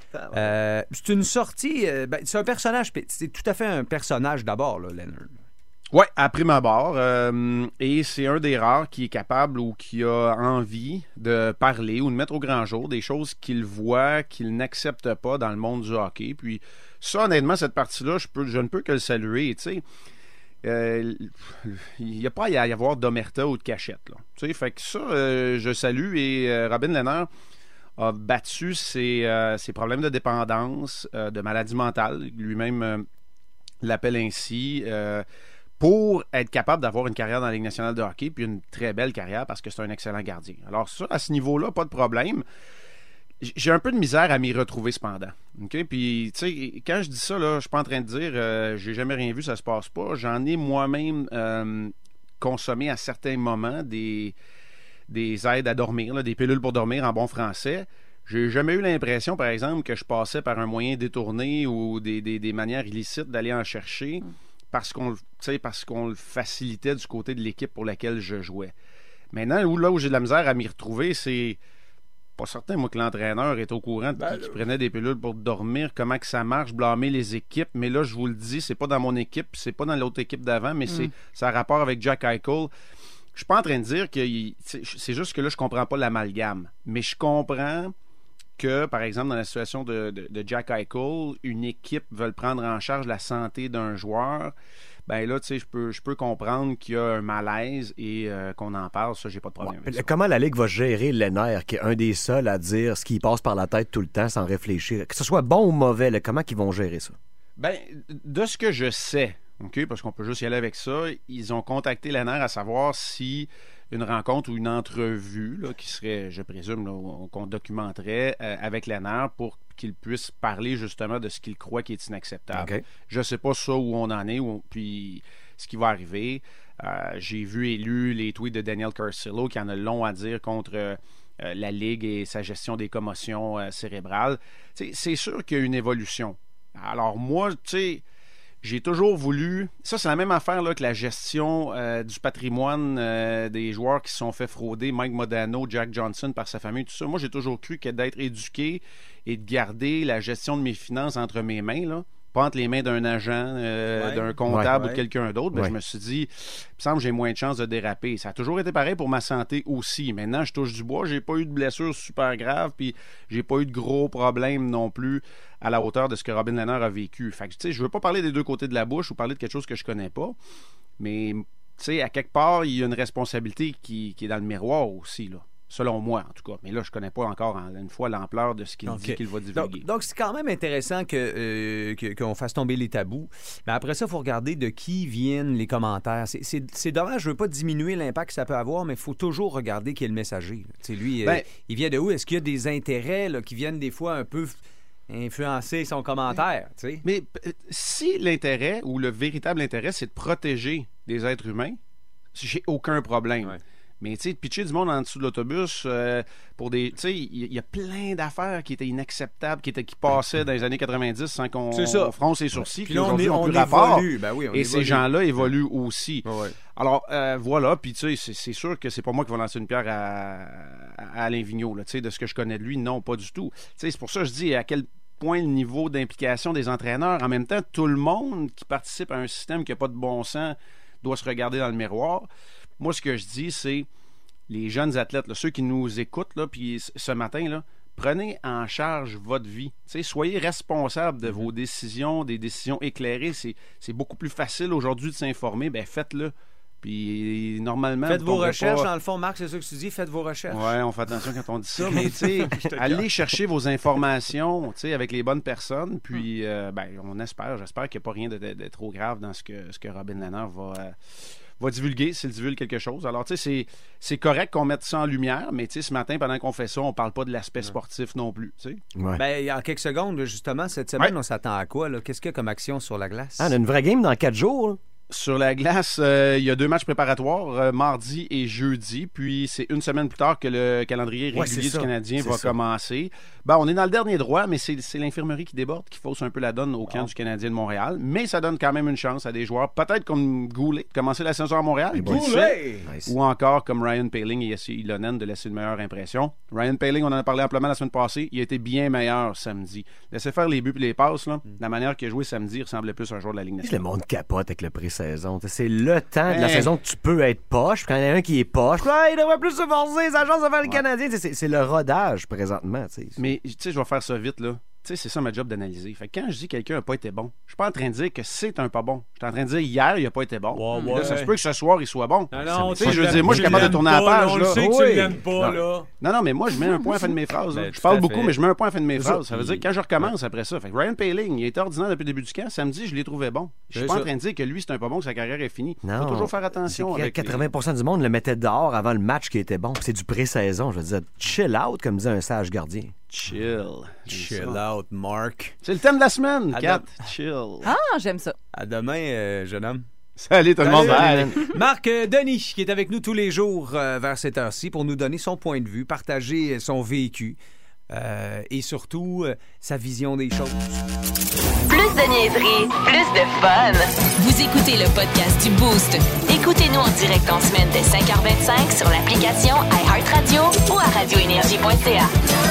Speaker 2: Euh, c'est une sortie... Euh, ben, c'est un personnage... C'est tout à fait un personnage d'abord, là, Leonard.
Speaker 9: Oui, à prime abord. Euh, et c'est un des rares qui est capable ou qui a envie de parler ou de mettre au grand jour des choses qu'il voit, qu'il n'accepte pas dans le monde du hockey. Puis ça, honnêtement, cette partie-là, je, peux, je ne peux que le saluer, tu sais. Euh, il n'y a pas à y avoir d'omerta ou de cachette. Là. Tu sais, fait que ça, euh, je salue. Et euh, Robin Lehner a battu ses, euh, ses problèmes de dépendance, euh, de maladie mentale. Lui-même euh, l'appelle ainsi. Euh, pour être capable d'avoir une carrière dans la Ligue nationale de hockey, puis une très belle carrière parce que c'est un excellent gardien. Alors ça, à ce niveau-là, pas de problème. J'ai un peu de misère à m'y retrouver cependant. Okay? Puis, tu sais, quand je dis ça, là, je suis pas en train de dire euh, j'ai jamais rien vu, ça se passe pas. J'en ai moi-même euh, consommé à certains moments des, des aides à dormir, là, des pilules pour dormir en bon français. J'ai jamais eu l'impression, par exemple, que je passais par un moyen détourné ou des, des, des manières illicites d'aller en chercher parce qu'on, tu sais, parce qu'on le facilitait du côté de l'équipe pour laquelle je jouais. Maintenant, là où j'ai de la misère à m'y retrouver, c'est pas certain, moi, que l'entraîneur est au courant de ben, qui, qui prenait des pilules pour dormir, comment que ça marche, blâmer les équipes. Mais là, je vous le dis, c'est pas dans mon équipe, c'est pas dans l'autre équipe d'avant, mais mm. c'est, ça a rapport avec Jack Eichel. Je suis pas en train de dire que il, c'est juste que là, je comprends pas l'amalgame. Mais je comprends que, par exemple, dans la situation de, de, de Jack Eichel, une équipe veut prendre en charge la santé d'un joueur. Ben là, tu sais, je peux, je peux comprendre qu'il y a un malaise et euh, qu'on en parle. Ça, j'ai pas de problème ouais. avec ça.
Speaker 3: Comment la Ligue va gérer Lehner, qui est un des seuls à dire ce qui passe par la tête tout le temps sans réfléchir? Que ce soit bon ou mauvais, là, comment ils vont gérer ça?
Speaker 9: Ben, de ce que je sais, OK, parce qu'on peut juste y aller avec ça, ils ont contacté Lehner à savoir si une rencontre ou une entrevue là, qui serait, je présume, là, qu'on documenterait euh, avec Lehner pour qu'il puisse parler justement de ce qu'il croit qui est inacceptable. Okay. Je ne sais pas ça où on en est, où, puis ce qui va arriver. Euh, j'ai vu et lu les tweets de Daniel Carcillo qui en a long à dire contre euh, la Ligue et sa gestion des commotions euh, cérébrales. T'sais, c'est sûr qu'il y a une évolution. Alors moi, tu sais, j'ai toujours voulu... Ça, c'est la même affaire là, que la gestion euh, du patrimoine euh, des joueurs qui se sont fait frauder, Mike Modano, Jack Johnson, par sa famille, tout ça. Moi, j'ai toujours cru que d'être éduqué et de garder la gestion de mes finances entre mes mains, là, pas entre les mains d'un agent, euh, ouais. d'un comptable ouais, ouais. ou de quelqu'un d'autre, ben, ouais. je me suis dit, il me semble que j'ai moins de chances de déraper. Ça a toujours été pareil pour ma santé aussi. Maintenant, je touche du bois, j'ai pas eu de blessures super graves, puis j'ai pas eu de gros problèmes non plus à la hauteur de ce que Robin Lehner a vécu. Fait que, tu sais, je veux pas parler des deux côtés de la bouche ou parler de quelque chose que je connais pas, mais, tu sais, à quelque part, il y a une responsabilité qui, qui est dans le miroir aussi, là. Selon moi, en tout cas. Mais là, je connais pas encore, une fois, l'ampleur de ce qu'il okay. dit qu'il va divulguer.
Speaker 2: Donc, donc, c'est quand même intéressant que, euh, que, qu'on fasse tomber les tabous. Mais après ça, il faut regarder de qui viennent les commentaires. C'est, c'est, c'est dommage, je veux pas diminuer l'impact que ça peut avoir, mais il faut toujours regarder qui est le messager. Tu sais, lui, ben, euh, il vient de où? Est-ce qu'il y a des intérêts là, qui viennent des fois un peu influencer son commentaire? Tu sais?
Speaker 9: Mais euh, si l'intérêt, ou le véritable intérêt, c'est de protéger des êtres humains, j'ai aucun problème. Ouais. Mais tu sais, pitcher du monde en dessous de l'autobus euh, pour des. Tu sais, il y, y a plein d'affaires qui étaient inacceptables, qui, étaient, qui passaient dans les années quatre-vingt-dix sans qu'on on fronce les sourcils.
Speaker 2: Puis là, on, est, on, plus rapport. Ben oui, on
Speaker 9: Et
Speaker 2: évolue.
Speaker 9: Ces gens-là évoluent aussi.
Speaker 2: Ouais.
Speaker 9: Alors, euh, voilà. Puis tu sais, c'est, c'est sûr que c'est pas moi qui vais lancer une pierre à, à Alain Vigneault. Là, de ce que je connais de lui, non, pas du tout. Tu sais, c'est pour ça que je dis à quel point le niveau d'implication des entraîneurs. En même temps, tout le monde qui participe à un système qui n'a pas de bon sens doit se regarder dans le miroir. Moi, ce que je dis, c'est les jeunes athlètes, là, ceux qui nous écoutent, là, puis ce matin, là, prenez en charge votre vie. T'sais, soyez responsable de vos décisions, des décisions éclairées. C'est, c'est beaucoup plus facile aujourd'hui de s'informer. Ben faites-le. Puis normalement...
Speaker 2: Faites vos recherches, pas... dans le fond, Marc, c'est ça que tu dis, faites vos recherches.
Speaker 9: Oui, on fait attention quand on dit ça, mais tu sais, allez chercher vos informations, tu sais, avec les bonnes personnes, puis euh, ben, on espère, j'espère qu'il n'y a pas rien de, de, de trop grave dans ce que, ce que Robin Lehner va... Euh, va divulguer, s'il divulgue quelque chose. Alors, tu sais, c'est, c'est correct qu'on mette ça en lumière, mais tu sais, ce matin, pendant qu'on fait ça, on parle pas de l'aspect sportif non plus, tu sais.
Speaker 2: Ouais. Ben, en quelques secondes, justement, cette semaine, ouais. on s'attend à quoi, là? Qu'est-ce qu'il y a comme action sur la glace?
Speaker 3: Ah, on a une vraie game dans quatre jours, là.
Speaker 9: Sur la glace, euh, il y a deux matchs préparatoires, euh, mardi et jeudi. Puis c'est une semaine plus tard que le calendrier régulier ouais, du Canadien va ça. commencer. Ben, on est dans le dernier droit, mais c'est, c'est l'infirmerie qui déborde, qui fausse un peu la donne au camp oh. du Canadien de Montréal. Mais ça donne quand même une chance à des joueurs, peut-être comme Goulet, de commencer la saison à Montréal.
Speaker 2: Goulet!
Speaker 9: Nice. Ou encore comme Ryan Poehling et Jesse Ilonen de laisser une meilleure impression. Ryan Poehling, on en a parlé amplement la semaine passée, il a été bien meilleur samedi. Laissez faire les buts et les passes, là. Mm. La manière qu'il a joué samedi ressemblait plus à un joueur de la Ligue nationale.
Speaker 3: Le monde capote avec le pré-saison. C'est le temps de la hey. saison que tu peux être poche. Puis quand il y en a un qui est poche, là, il devrait plus se forcer, sa chance de faire le ouais. Canadien. C'est, c'est le rodage présentement. T'sais.
Speaker 9: Mais tu sais, je vais faire ça vite, là. Tu sais, c'est ça ma job d'analyser. Fait que quand je dis que quelqu'un n'a pas été bon, je suis pas en train de dire que c'est un pas bon. Je suis en train de dire hier, il n'a pas été bon. Ouais, ouais. Là, ça se peut que ce soir, il soit bon.
Speaker 2: Non, non,
Speaker 9: tu sais, je veux dire, moi, je suis capable de tourner la page.
Speaker 2: On
Speaker 9: là.
Speaker 2: sait que
Speaker 9: oui.
Speaker 2: tu l'aimes pas,
Speaker 9: non.
Speaker 2: là.
Speaker 9: Non, non, mais moi, je mets un point à la fin de mes phrases. Je parle beaucoup, mais je mets un point à la fin de mes phrases. Ça veut dire que quand je recommence après ça, fait que Ryan Poehling, il était ordinaire depuis le début du camp. Samedi, je l'ai trouvé bon. Je suis pas en train de dire que lui, c'est un pas bon, que sa carrière est finie. Il faut toujours faire attention. Avec
Speaker 3: quatre-vingts pour cent du monde le mettait dehors avant le match qui était bon. C'est du pré-saison. Je veux dire, chill out, comme disait un sage gardien.
Speaker 9: Chill.
Speaker 2: Chill out, Mark.
Speaker 9: C'est le thème de la semaine, Kat. Chill.
Speaker 4: Ah, j'aime ça.
Speaker 2: À demain, euh, jeune homme.
Speaker 9: Salut tout le monde. Bye.
Speaker 2: Marc euh, Denis, qui est avec nous tous les jours euh, vers cette heure-ci pour nous donner son point de vue, partager son vécu euh, et surtout euh, sa vision des choses.
Speaker 1: Plus de niaiserie, plus de fun. Vous écoutez le podcast du Boost. Écoutez-nous en direct en semaine dès cinq heures vingt-cinq sur l'application iHeartRadio ou à radio énergie point c a.